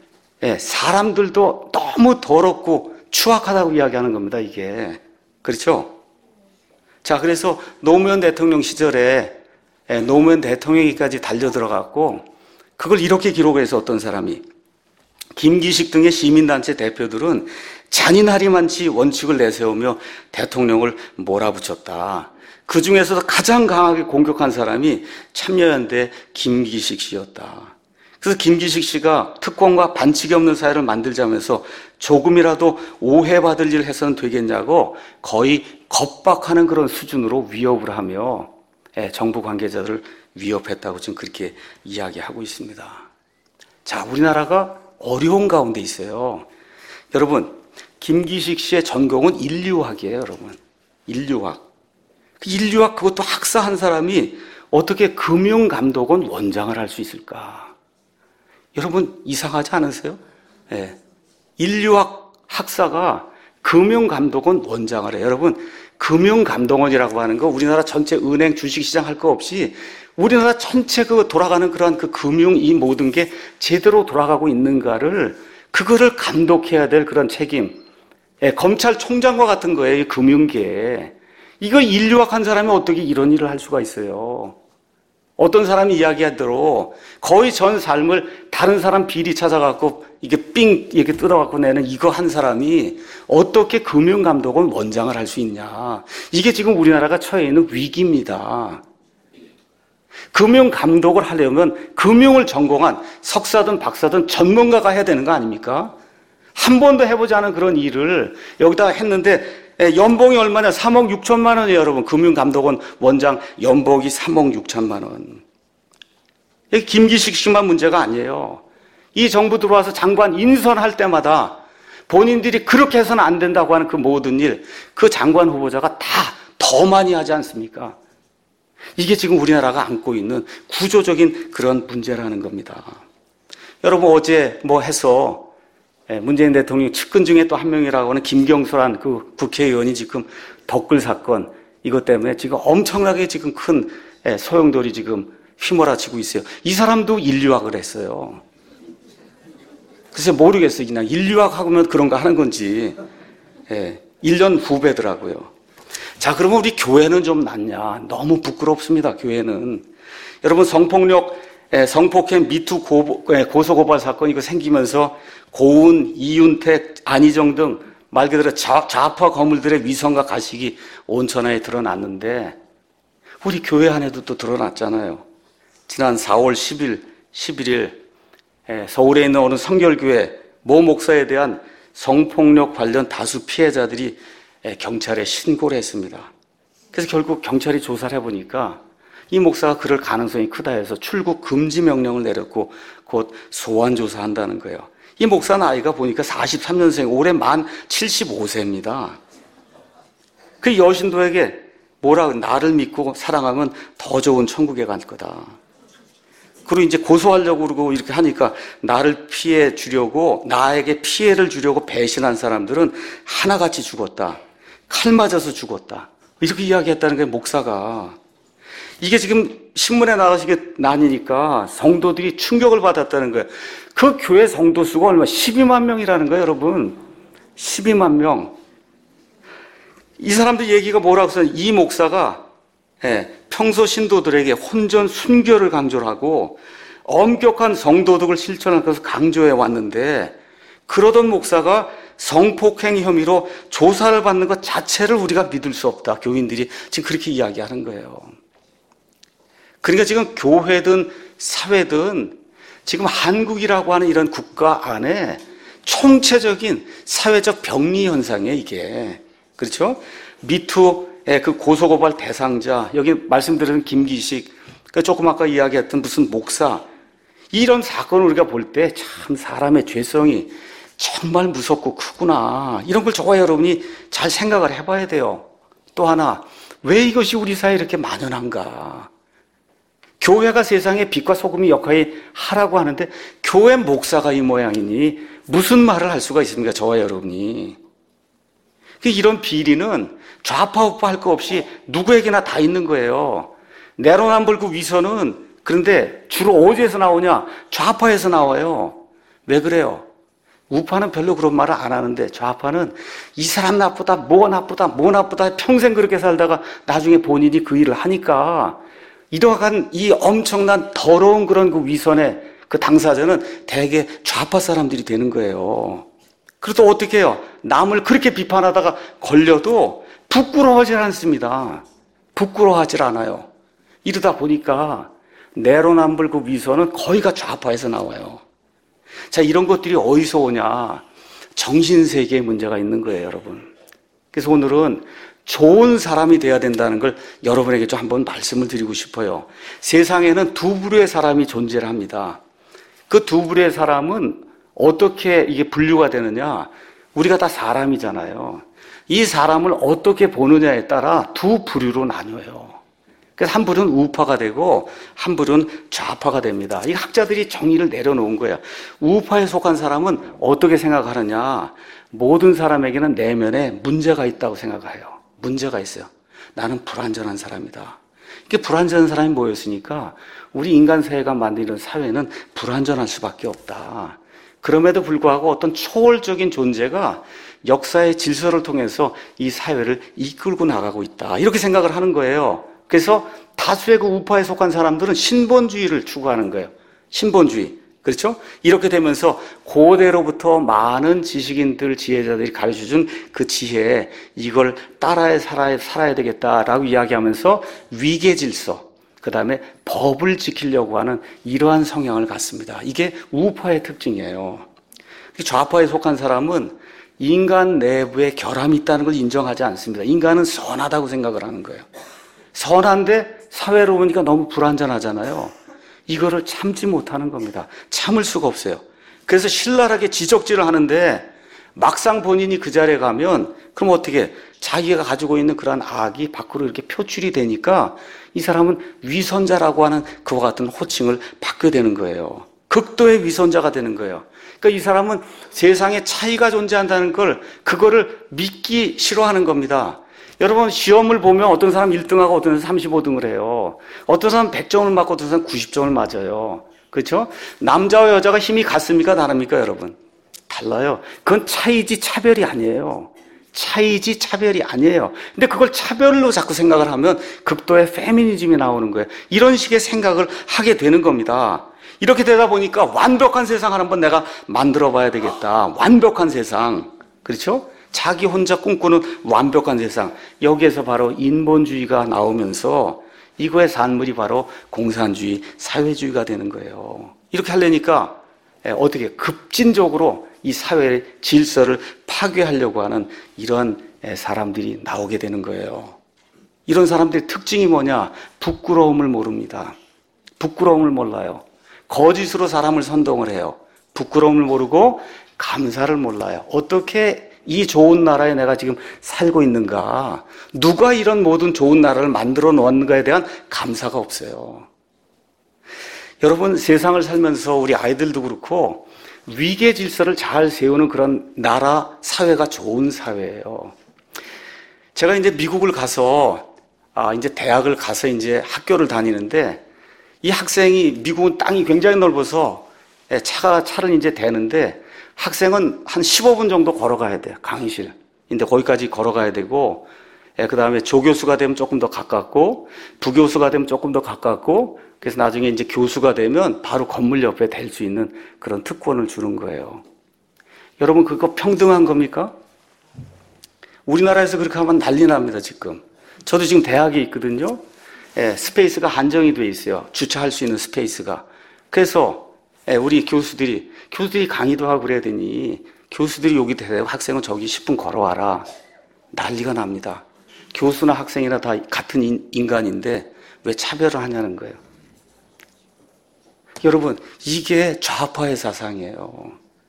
사람들도 너무 더럽고 추악하다고 이야기하는 겁니다, 이게. 그렇죠? 자, 그래서 노무현 대통령 시절에 노무현 대통령이까지 달려들어갔고, 그걸 이렇게 기록해서 어떤 사람이, 김기식 등의 시민단체 대표들은 잔인하리만치 원칙을 내세우며 대통령을 몰아붙였다. 그 중에서도 가장 강하게 공격한 사람이 참여연대 김기식 씨였다. 그래서 김기식 씨가 특권과 반칙이 없는 사회를 만들자면서 조금이라도 오해받을 일을 해서는 되겠냐고 거의 겁박하는 그런 수준으로 위협을 하며 정부 관계자들을 위협했다고 지금 그렇게 이야기하고 있습니다. 자, 우리나라가 어려운 가운데 있어요. 여러분, 김기식 씨의 전공은 인류학이에요, 여러분. 인류학. 인류학 그것도 학사한 사람이 어떻게 금융감독원 원장을 할 수 있을까? 여러분 이상하지 않으세요? 인류학 학사가 금융감독원 원장을 해요. 여러분 금융감독원이라고 하는 거 우리나라 전체 은행 주식시장 할 거 없이 우리나라 전체 그 돌아가는 그러한 그 금융 이 모든 게 제대로 돌아가고 있는가를 그거를 감독해야 될 그런 책임 검찰총장과 같은 거예요. 이 금융계. 이거 인류학한 사람이 어떻게 이런 일을 할 수가 있어요? 어떤 사람이 이야기한 대로 거의 전 삶을 다른 사람 비리 찾아갖고 이게 삥 이렇게 뜯어갖고 내는 이거 한 사람이 어떻게 금융감독원 원장을 할 수 있냐. 이게 지금 우리나라가 처해 있는 위기입니다. 금융감독을 하려면 금융을 전공한 석사든 박사든 전문가가 해야 되는 거 아닙니까? 한 번도 해보지 않은 그런 일을 여기다가 했는데 연봉이 얼마냐? 3억 6천만 원이에요, 여러분. 금융감독원 원장 연봉이 3억 6천만 원. 이게 김기식 씨만 문제가 아니에요. 이 정부 들어와서 장관 인선할 때마다 본인들이 그렇게 해서는 안 된다고 하는 그 모든 일, 그 장관 후보자가 다 더 많이 하지 않습니까? 이게 지금 우리나라가 안고 있는 구조적인 그런 문제라는 겁니다. 여러분, 어제 뭐 해서 문재인 대통령 측근 중에 또 한 명이라고 하는 김경수란 그 국회의원이 지금 덧글 사건 이것 때문에 지금 엄청나게 지금 큰 소용돌이 지금 휘몰아치고 있어요. 이 사람도 인류학을 했어요. 글쎄 모르겠어요. 그냥 인류학 하면 그런가 하는 건지. 1년 후배더라고요. 자, 그러면 우리 교회는 좀 낫냐? 너무 부끄럽습니다. 교회는. 여러분, 성폭행 미투 고소고발 사건 이거 생기면서 고은, 이윤택, 안희정 등 말 그대로 좌파 거물들의 위선과 가식이 온천하에 드러났는데 우리 교회 안에도 또 드러났잖아요. 지난 4월 11일 서울에 있는 어느 성결교회 모 목사에 대한 성폭력 관련 다수 피해자들이 경찰에 신고를 했습니다. 그래서 결국 경찰이 조사를 해보니까 이 목사가 그럴 가능성이 크다 해서 출국 금지 명령을 내렸고 곧 소환 조사한다는 거예요. 이 목사 나이가 보니까 43년생, 올해 만 75세입니다. 그 여신도에게 나를 믿고 사랑하면 더 좋은 천국에 갈 거다. 그리고 이제 고소하려고 그러고 이렇게 하니까 나를 피해 주려고, 나에게 피해를 주려고 배신한 사람들은 하나같이 죽었다. 칼 맞아서 죽었다. 이렇게 이야기했다는 게 목사가. 이게 지금 신문에 나가시게 나뉘니까 성도들이 충격을 받았다는 거예요. 그 교회 성도 수가 얼마? 12만 명이라는 거예요, 여러분. 12만 명. 이 사람들 얘기가 뭐라고 써요? 이 목사가 평소 신도들에게 혼전 순교를 강조를 하고 엄격한 성도덕을 실천할 것을 강조해 왔는데 그러던 목사가 성폭행 혐의로 조사를 받는 것 자체를 우리가 믿을 수 없다. 교인들이 지금 그렇게 이야기하는 거예요. 그러니까 지금 교회든 사회든 지금 한국이라고 하는 이런 국가 안에 총체적인 사회적 병리 현상이에요, 이게. 그렇죠? 미투의 그 고소고발 대상자, 여기 말씀드린 김기식, 조금 아까 이야기했던 무슨 목사, 이런 사건을 우리가 볼 때 참 사람의 죄성이 정말 무섭고 크구나. 이런 걸 저와 여러분이 잘 생각을 해봐야 돼요. 또 하나, 왜 이것이 우리 사회에 이렇게 만연한가? 교회가 세상에 빛과 소금이 역할을 하라고 하는데 교회 목사가 이 모양이니 무슨 말을 할 수가 있습니까? 저와 여러분이. 이런 비리는 좌파 우파 할 거 없이 누구에게나 다 있는 거예요. 내로남불 위선은 그런데 주로 어디에서 나오냐? 좌파에서 나와요. 왜 그래요? 우파는 별로 그런 말을 안 하는데 좌파는 이 사람 나쁘다, 뭐 나쁘다, 뭐 나쁘다 평생 그렇게 살다가 나중에 본인이 그 일을 하니까 이러한 이 엄청난 더러운 그런 그 위선의 그 당사자는 대개 좌파 사람들이 되는 거예요. 그래도 어떻게 해요? 남을 그렇게 비판하다가 걸려도 부끄러워하지 않습니다. 부끄러워하지 않아요. 이러다 보니까 내로남불 그 위선은 거의가 좌파에서 나와요. 자, 이런 것들이 어디서 오냐? 정신세계에 문제가 있는 거예요, 여러분. 그래서 오늘은 좋은 사람이 돼야 된다는 걸 여러분에게 좀 한번 말씀을 드리고 싶어요. 세상에는 두 부류의 사람이 존재를 합니다. 그 두 부류의 사람은 어떻게 이게 분류가 되느냐? 우리가 다 사람이잖아요. 이 사람을 어떻게 보느냐에 따라 두 부류로 나뉘어요. 그래서 한 부류는 우파가 되고 한 부류는 좌파가 됩니다. 이 학자들이 정의를 내려놓은 거예요. 우파에 속한 사람은 어떻게 생각하느냐? 모든 사람에게는 내면에 문제가 있다고 생각해요. 문제가 있어요. 나는 불완전한 사람이다. 이게 불완전한 사람이 모였으니까 우리 인간 사회가 만드는 사회는 불완전할 수밖에 없다. 그럼에도 불구하고 어떤 초월적인 존재가 역사의 질서를 통해서 이 사회를 이끌고 나가고 있다. 이렇게 생각을 하는 거예요. 그래서 다수의 그 우파에 속한 사람들은 신본주의를 추구하는 거예요. 신본주의. 그렇죠? 이렇게 되면서 고대로부터 많은 지식인들, 지혜자들이 가르쳐준 그 지혜에 이걸 따라해 살아야 되겠다라고 이야기하면서 위계 질서, 그 다음에 법을 지키려고 하는 이러한 성향을 갖습니다. 이게 우파의 특징이에요. 좌파에 속한 사람은 인간 내부에 결함이 있다는 걸 인정하지 않습니다. 인간은 선하다고 생각을 하는 거예요. 선한데 사회로 보니까 너무 불완전하잖아요. 이거를 참지 못하는 겁니다. 참을 수가 없어요. 그래서 신랄하게 지적질을 하는데 막상 본인이 그 자리에 가면 그럼 어떻게 자기가 가지고 있는 그러한 악이 밖으로 이렇게 표출이 되니까 이 사람은 위선자라고 하는 그와 같은 호칭을 받게 되는 거예요. 극도의 위선자가 되는 거예요. 그러니까 이 사람은 세상에 차이가 존재한다는 걸 그거를 믿기 싫어하는 겁니다. 여러분 시험을 보면 어떤 사람 1등하고 어떤 사람 35등을 해요. 어떤 사람 100점을 맞고 어떤 사람 90점을 맞아요. 그렇죠? 남자와 여자가 힘이 같습니까? 다릅니까? 여러분? 달라요. 그건 차이지 차별이 아니에요. 차이지 차별이 아니에요. 근데 그걸 차별로 자꾸 생각을 하면 극도의 페미니즘이 나오는 거예요. 이런 식의 생각을 하게 되는 겁니다. 이렇게 되다 보니까 완벽한 세상을 한번 내가 만들어 봐야 되겠다. 완벽한 세상. 그렇죠? 자기 혼자 꿈꾸는 완벽한 세상. 여기에서 바로 인본주의가 나오면서 이거의 산물이 바로 공산주의, 사회주의가 되는 거예요. 이렇게 하려니까 어떻게 급진적으로 이 사회의 질서를 파괴하려고 하는 이런 사람들이 나오게 되는 거예요. 이런 사람들의 특징이 뭐냐? 부끄러움을 모릅니다. 부끄러움을 몰라요. 거짓으로 사람을 선동을 해요. 부끄러움을 모르고 감사를 몰라요. 어떻게 이 좋은 나라에 내가 지금 살고 있는가? 누가 이런 모든 좋은 나라를 만들어 놓았는가에 대한 감사가 없어요. 여러분 세상을 살면서 우리 아이들도 그렇고 위계 질서를 잘 세우는 그런 나라, 사회가 좋은 사회예요. 제가 이제 미국을 가서 이제 대학을 가서 이제 학교를 다니는데 이 학생이 미국은 땅이 굉장히 넓어서 차를 이제 대는데 학생은 한 15분 정도 걸어가야 돼요. 강의실. 근데 거기까지 걸어가야 되고, 그 다음에 조교수가 되면 조금 더 가깝고, 부교수가 되면 조금 더 가깝고, 그래서 나중에 이제 교수가 되면 바로 건물 옆에 댈 수 있는 그런 특권을 주는 거예요. 여러분, 그거 평등한 겁니까? 우리나라에서 그렇게 하면 난리 납니다, 지금. 저도 지금 대학에 있거든요. 스페이스가 한정이 돼 있어요. 주차할 수 있는 스페이스가. 그래서 우리 교수들이 강의도 하고 그래야 되니 교수들이 여기 대고 학생은 저기 10분 걸어와라. 난리가 납니다. 교수나 학생이나 다 같은 인간인데 왜 차별을 하냐는 거예요. 여러분 이게 좌파의 사상이에요.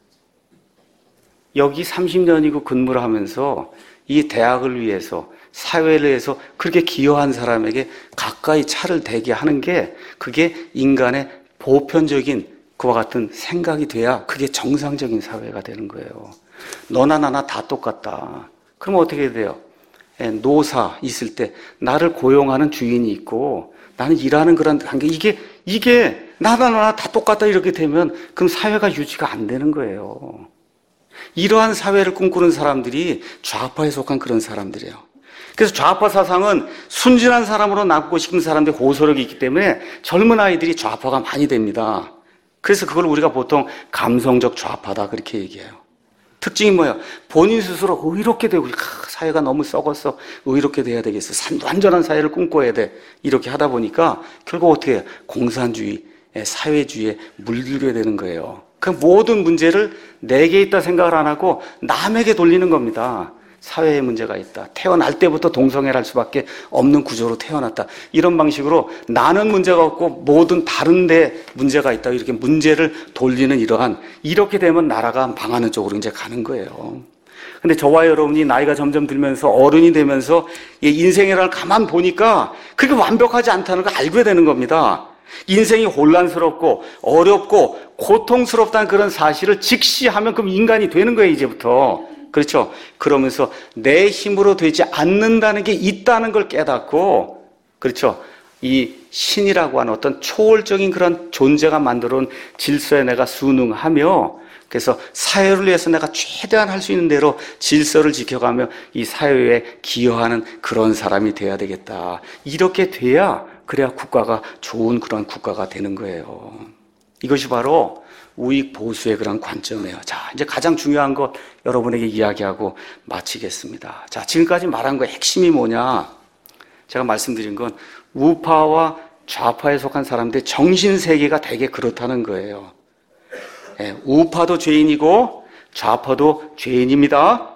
여기 30년이고 근무를 하면서 이 대학을 위해서 사회를 위해서 그렇게 기여한 사람에게 가까이 차를 대게 하는 게 그게 인간의 보편적인 그와 같은 생각이 돼야 그게 정상적인 사회가 되는 거예요. 너나 나나 다 똑같다. 그럼 어떻게 돼요? 노사 있을 때 나를 고용하는 주인이 있고 나는 일하는 그런 관계 이게 나나 나나 다 똑같다 이렇게 되면 그럼 사회가 유지가 안 되는 거예요. 이러한 사회를 꿈꾸는 사람들이 좌파에 속한 그런 사람들이에요. 그래서 좌파 사상은 순진한 사람으로 남고 싶은 사람들의 호소력이 있기 때문에 젊은 아이들이 좌파가 많이 됩니다. 그래서 그걸 우리가 보통 감성적 좌파다 그렇게 얘기해요. 특징이 뭐예요? 본인 스스로 의롭게 되고 사회가 너무 썩었어. 의롭게 돼야 되겠어. 완전한 사회를 꿈꿔야 돼. 이렇게 하다 보니까 결국 어떻게 해요? 공산주의, 사회주의에 물들게 되는 거예요. 그 모든 문제를 내게 있다 생각을 안 하고 남에게 돌리는 겁니다. 사회에 문제가 있다. 태어날 때부터 동성애를 할 수밖에 없는 구조로 태어났다. 이런 방식으로 나는 문제가 없고 모든 다른 데 문제가 있다. 이렇게 문제를 돌리는 이렇게 되면 나라가 망하는 쪽으로 이제 가는 거예요. 근데 저와 여러분이 나이가 점점 들면서 어른이 되면서 인생이라는 가만 보니까 그게 완벽하지 않다는 걸 알게 되는 겁니다. 인생이 혼란스럽고 어렵고 고통스럽다는 그런 사실을 직시하면 그럼 인간이 되는 거예요, 이제부터. 그렇죠? 그러면서 내 힘으로 되지 않는다는 게 있다는 걸 깨닫고, 그렇죠? 이 신이라고 하는 어떤 초월적인 그런 존재가 만들어온 질서에 내가 순응하며 그래서 사회를 위해서 내가 최대한 할 수 있는 대로 질서를 지켜가며 이 사회에 기여하는 그런 사람이 돼야 되겠다. 이렇게 돼야 그래야 국가가 좋은 그런 국가가 되는 거예요. 이것이 바로 우익 보수의 그런 관점이에요. 자, 이제 가장 중요한 것 여러분에게 이야기하고 마치겠습니다. 자, 지금까지 말한 거의 핵심이 뭐냐? 제가 말씀드린 건 우파와 좌파에 속한 사람들의 정신세계가 되게 그렇다는 거예요. 우파도 죄인이고 좌파도 죄인입니다.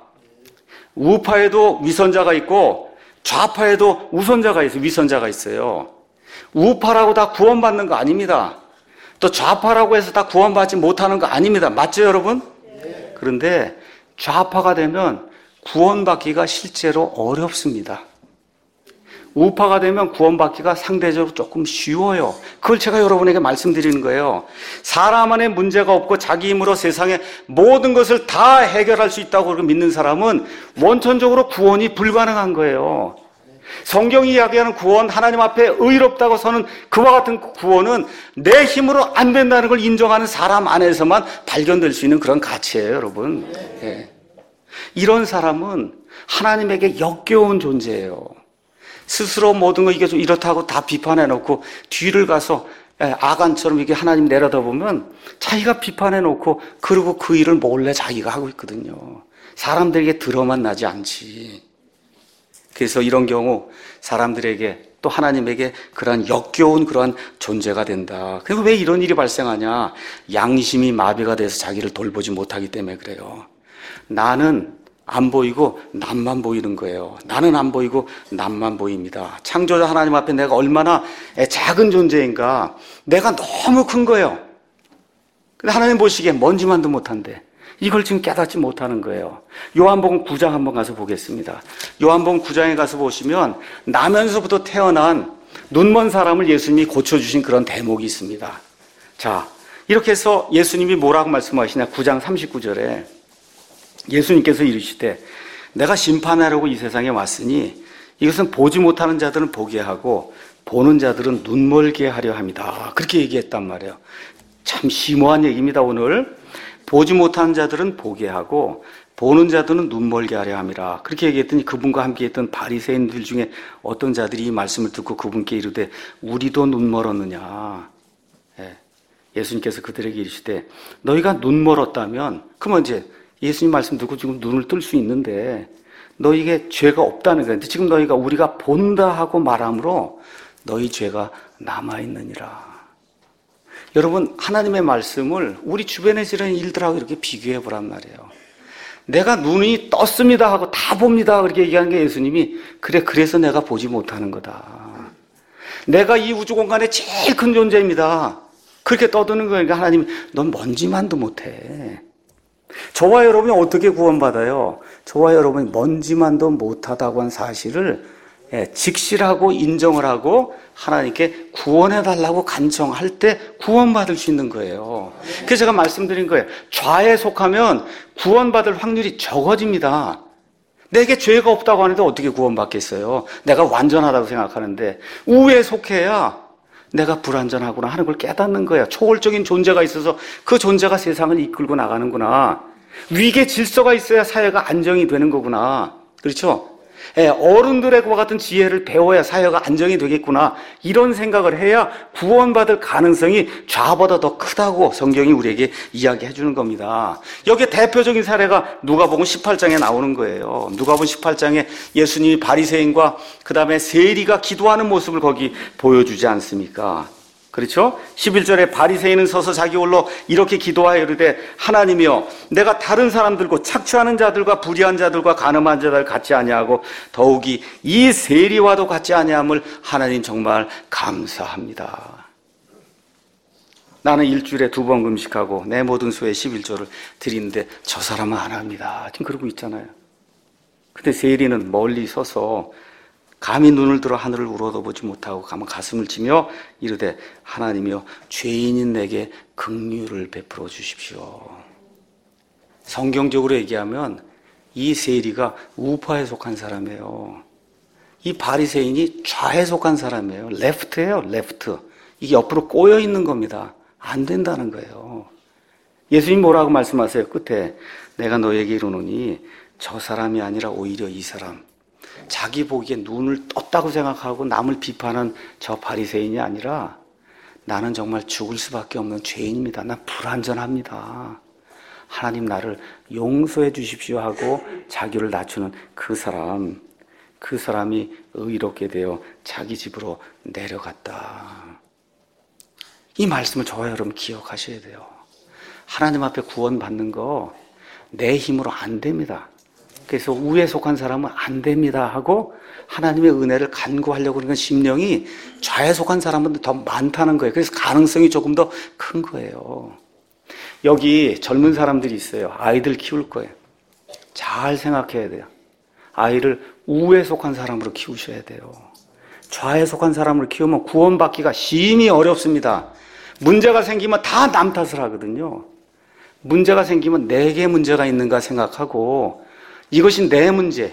우파에도 위선자가 있고 좌파에도 우선자가 있어요. 위선자가 있어요. 우파라고 다 구원받는 거 아닙니다. 또 좌파라고 해서 다 구원받지 못하는 거 아닙니다. 맞죠, 여러분? 그런데 좌파가 되면 구원받기가 실제로 어렵습니다. 우파가 되면 구원받기가 상대적으로 조금 쉬워요. 그걸 제가 여러분에게 말씀드리는 거예요. 사람 안에 문제가 없고 자기 힘으로 세상의 모든 것을 다 해결할 수 있다고 믿는 사람은 원천적으로 구원이 불가능한 거예요. 성경이 이야기하는 구원, 하나님 앞에 의롭다고 서는 그와 같은 구원은 내 힘으로 안 된다는 걸 인정하는 사람 안에서만 발견될 수 있는 그런 가치예요, 여러분. 이런 사람은 하나님에게 역겨운 존재예요. 스스로 모든 거 이게 좀 이렇다고 다 비판해놓고 뒤를 가서 아간처럼 이렇게 하나님 내려다보면 자기가 비판해놓고 그리고 그 일을 몰래 자기가 하고 있거든요. 사람들에게 드러만 나지 않지. 그래서 이런 경우 사람들에게 또 하나님에게 그러한 역겨운 그러한 존재가 된다. 그리고 왜 이런 일이 발생하냐? 양심이 마비가 돼서 자기를 돌보지 못하기 때문에 그래요. 나는 안 보이고 남만 보이는 거예요. 나는 안 보이고 남만 보입니다. 창조자 하나님 앞에 내가 얼마나 작은 존재인가. 내가 너무 큰 거예요. 근데 하나님 보시기에 먼지만도 못한데 이걸 지금 깨닫지 못하는 거예요. 요한복음 9장 한번 가서 보겠습니다. 요한복음 9장에 가서 보시면 나면서부터 태어난 눈먼 사람을 예수님이 고쳐주신 그런 대목이 있습니다. 자, 이렇게 해서 예수님이 뭐라고 말씀하시냐? 9장 39절에 예수님께서 이르시되 내가 심판하려고 이 세상에 왔으니 이것은 보지 못하는 자들은 보게 하고 보는 자들은 눈멀게 하려 함이다. 그렇게 얘기했단 말이에요. 참 심오한 얘기입니다. 오늘 보지 못하는 자들은 보게 하고 보는 자들은 눈멀게 하려 함이라. 그렇게 얘기했더니 그분과 함께 있던 바리새인들 중에 어떤 자들이 이 말씀을 듣고 그분께 이르되 우리도 눈멀었느냐. 예수님께서 그들에게 이르시되 너희가 눈멀었다면 그러면 이제 예수님 말씀 듣고 지금 눈을 뜰 수 있는데 너희에게 죄가 없다는 거예요. 지금 너희가 우리가 본다 하고 말함으로 너희 죄가 남아있느니라. 여러분, 하나님의 말씀을 우리 주변에 지르는 일들하고 이렇게 비교해 보란 말이에요. 내가 눈이 떴습니다 하고 다 봅니다 그렇게 얘기하는 게 예수님이 그래서 내가 보지 못하는 거다. 내가 이 우주 공간에 제일 큰 존재입니다. 그렇게 떠드는 거니까 하나님 넌 먼지만도 못해. 저와 여러분이 어떻게 구원받아요? 저와 여러분이 먼지만도 못하다고 한 사실을 직실하고 인정을 하고 하나님께 구원해달라고 간청할 때 구원받을 수 있는 거예요. 그래서 제가 말씀드린 거예요. 좌에 속하면 구원받을 확률이 적어집니다. 내게 죄가 없다고 하는데 어떻게 구원받겠어요? 내가 완전하다고 생각하는데 우에 속해야 내가 불완전하구나 하는 걸 깨닫는 거야. 초월적인 존재가 있어서 그 존재가 세상을 이끌고 나가는구나. 위계 질서가 있어야 사회가 안정이 되는 거구나. 그렇죠? 어른들의 그와 같은 지혜를 배워야 사회가 안정이 되겠구나. 이런 생각을 해야 구원받을 가능성이 좌보다 더 크다고 성경이 우리에게 이야기해 주는 겁니다. 여기에 대표적인 사례가 누가복음 18장에 나오는 거예요. 누가복음 18장에 예수님이 바리새인과 그 다음에 세리가 기도하는 모습을 거기 보여주지 않습니까? 그렇죠? 11절에 바리새인은 서서 자기 홀로 이렇게 기도하여 이르되 하나님이여 내가 다른 사람들과 착취하는 자들과 불의한 자들과 간음한 자들 같지 아니하고 더욱이 이 세리와도 같지 아니함을 하나님 정말 감사합니다. 나는 일주일에 2번 금식하고 내 모든 소에 11조를 드리는데 저 사람은 안 합니다. 지금 그러고 있잖아요. 근데 세리는 멀리 서서 감히 눈을 들어 하늘을 우러러보지 못하고 가슴을 치며 이르되 하나님이여 죄인인 내게 긍휼을 베풀어 주십시오. 성경적으로 얘기하면 이 세리가 우파에 속한 사람이에요. 이 바리새인이 좌에 속한 사람이에요. 레프트예요. 레프트. 이게 옆으로 꼬여 있는 겁니다. 안 된다는 거예요. 예수님 뭐라고 말씀하세요? 끝에 내가 너에게 이르노니 저 사람이 아니라 오히려 이 사람, 자기 보기에 눈을 떴다고 생각하고 남을 비판한 저 바리새인이 아니라 나는 정말 죽을 수밖에 없는 죄인입니다. 난 불완전합니다. 하나님 나를 용서해 주십시오 하고 자기를 낮추는 그 사람이 의롭게 되어 자기 집으로 내려갔다. 이 말씀을 저와 여러분 기억하셔야 돼요. 하나님 앞에 구원받는 거 내 힘으로 안 됩니다. 그래서 우에 속한 사람은 안 됩니다 하고 하나님의 은혜를 간구하려고 하는 심령이 좌에 속한 사람은 더 많다는 거예요. 그래서 가능성이 조금 더 큰 거예요. 여기 젊은 사람들이 있어요. 아이들 키울 거예요. 잘 생각해야 돼요. 아이를 우에 속한 사람으로 키우셔야 돼요. 좌에 속한 사람으로 키우면 구원받기가 심히 어렵습니다. 문제가 생기면 다 남 탓을 하거든요. 문제가 생기면 내게 문제가 있는가 생각하고 이것이 내 문제.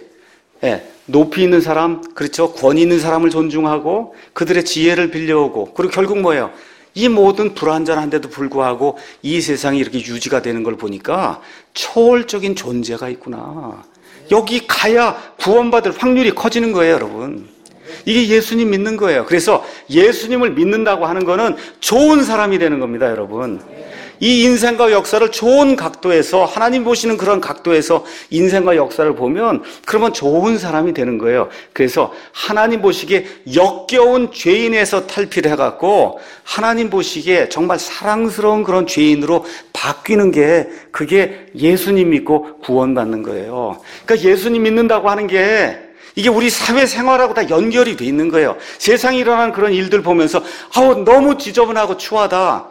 높이 있는 사람, 그렇죠? 권위 있는 사람을 존중하고 그들의 지혜를 빌려오고 그리고 결국 뭐예요? 이 모든 불완전한데도 불구하고 이 세상이 이렇게 유지가 되는 걸 보니까 초월적인 존재가 있구나. 여기 가야 구원받을 확률이 커지는 거예요, 여러분. 이게 예수님 믿는 거예요. 그래서 예수님을 믿는다고 하는 거는 좋은 사람이 되는 겁니다, 여러분. 이 인생과 역사를 좋은 각도에서 하나님 보시는 그런 각도에서 인생과 역사를 보면 그러면 좋은 사람이 되는 거예요. 그래서 하나님 보시기에 역겨운 죄인에서 탈피를 해갖고 하나님 보시기에 정말 사랑스러운 그런 죄인으로 바뀌는 게 그게 예수님 믿고 구원받는 거예요. 그러니까 예수님 믿는다고 하는 게 이게 우리 사회생활하고 다 연결이 돼 있는 거예요. 세상에 일어나는 그런 일들 보면서 너무 지저분하고 추하다.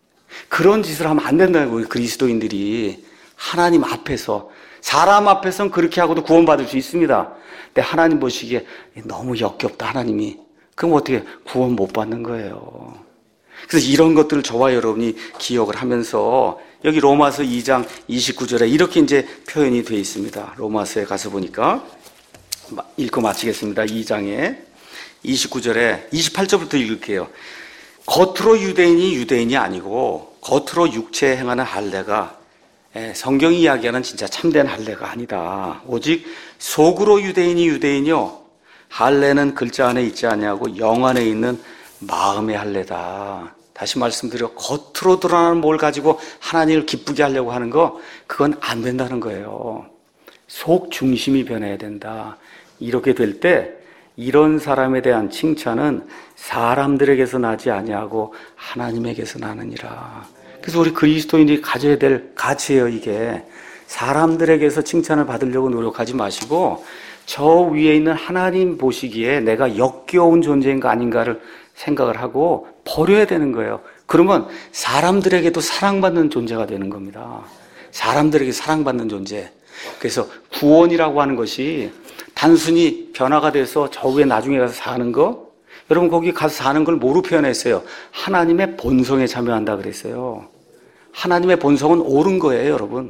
그런 짓을 하면 안 된다는 거예요. 그리스도인들이 하나님 앞에서 사람 앞에서는 그렇게 하고도 구원받을 수 있습니다. 근데 하나님 보시기에 너무 역겹다 하나님이. 그럼 어떻게 구원 못 받는 거예요. 그래서 이런 것들을 저와 여러분이 기억을 하면서 여기 로마서 2장 29절에 이렇게 이제 표현이 되어 있습니다. 로마서에 가서 보니까 읽고 마치겠습니다. 2장에 29절에 28절부터 읽을게요. 겉으로 유대인이 아니고 겉으로 육체에 행하는 할례가 성경이 이야기하는 진짜 참된 할례가 아니다. 오직 속으로 유대인이요 할례는 글자 안에 있지 아니하고 영 안에 있는 마음의 할례다. 다시 말씀드려 겉으로 드러나는 뭘 가지고 하나님을 기쁘게 하려고 하는 거 그건 안 된다는 거예요. 속 중심이 변해야 된다. 이렇게 될 때 이런 사람에 대한 칭찬은 사람들에게서 나지 아니하고 하나님에게서 나느니라. 그래서 우리 그리스도인이 가져야 될 가치예요. 이게 사람들에게서 칭찬을 받으려고 노력하지 마시고 저 위에 있는 하나님 보시기에 내가 역겨운 존재인가 아닌가를 생각을 하고 버려야 되는 거예요. 그러면 사람들에게도 사랑받는 존재가 되는 겁니다. 사람들에게 사랑받는 존재. 그래서 구원이라고 하는 것이 단순히 변화가 돼서 저 위에 나중에 가서 사는 거, 여러분 거기 가서 사는 걸 뭐로 표현했어요? 하나님의 본성에 참여한다 그랬어요. 하나님의 본성은 옳은 거예요, 여러분.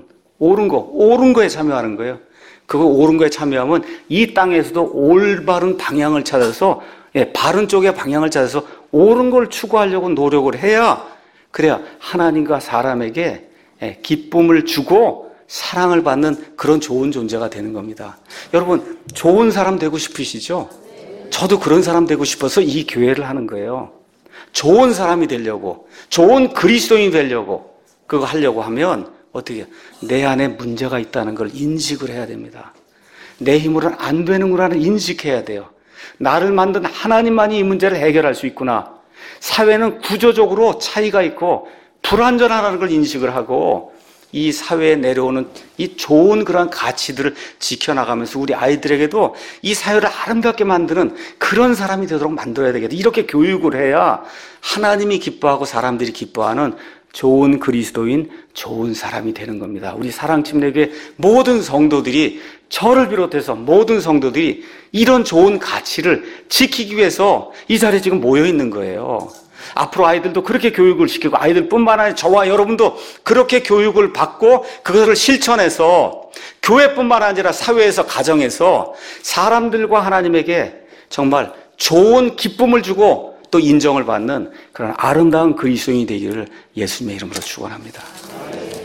옳은 거에 참여하는 거예요. 그거 옳은 거에 참여하면 이 땅에서도 올바른 방향을 찾아서 바른 쪽의 방향을 찾아서 옳은 걸 추구하려고 노력을 해야 그래야 하나님과 사람에게 기쁨을 주고 사랑을 받는 그런 좋은 존재가 되는 겁니다. 여러분 좋은 사람 되고 싶으시죠? 저도 그런 사람 되고 싶어서 이 교회를 하는 거예요. 좋은 사람이 되려고, 좋은 그리스도인이 되려고 그거 하려고 하면 어떻게 해요? 내 안에 문제가 있다는 걸 인식을 해야 됩니다. 내 힘으로는 안 되는구나를 인식해야 돼요. 나를 만든 하나님만이 이 문제를 해결할 수 있구나. 사회는 구조적으로 차이가 있고 불완전하다는 걸 인식을 하고 이 사회에 내려오는 이 좋은 그런 가치들을 지켜나가면서 우리 아이들에게도 이 사회를 아름답게 만드는 그런 사람이 되도록 만들어야 되겠다. 이렇게 교육을 해야 하나님이 기뻐하고 사람들이 기뻐하는 좋은 그리스도인, 좋은 사람이 되는 겁니다. 우리 사랑침례교회 모든 성도들이 저를 비롯해서 모든 성도들이 이런 좋은 가치를 지키기 위해서 이 자리에 지금 모여 있는 거예요. 앞으로 아이들도 그렇게 교육을 시키고 아이들뿐만 아니라 저와 여러분도 그렇게 교육을 받고 그것을 실천해서 교회뿐만 아니라 사회에서 가정에서 사람들과 하나님에게 정말 좋은 기쁨을 주고 또 인정을 받는 그런 아름다운 그리스도인이 되기를 예수님의 이름으로 축원합니다.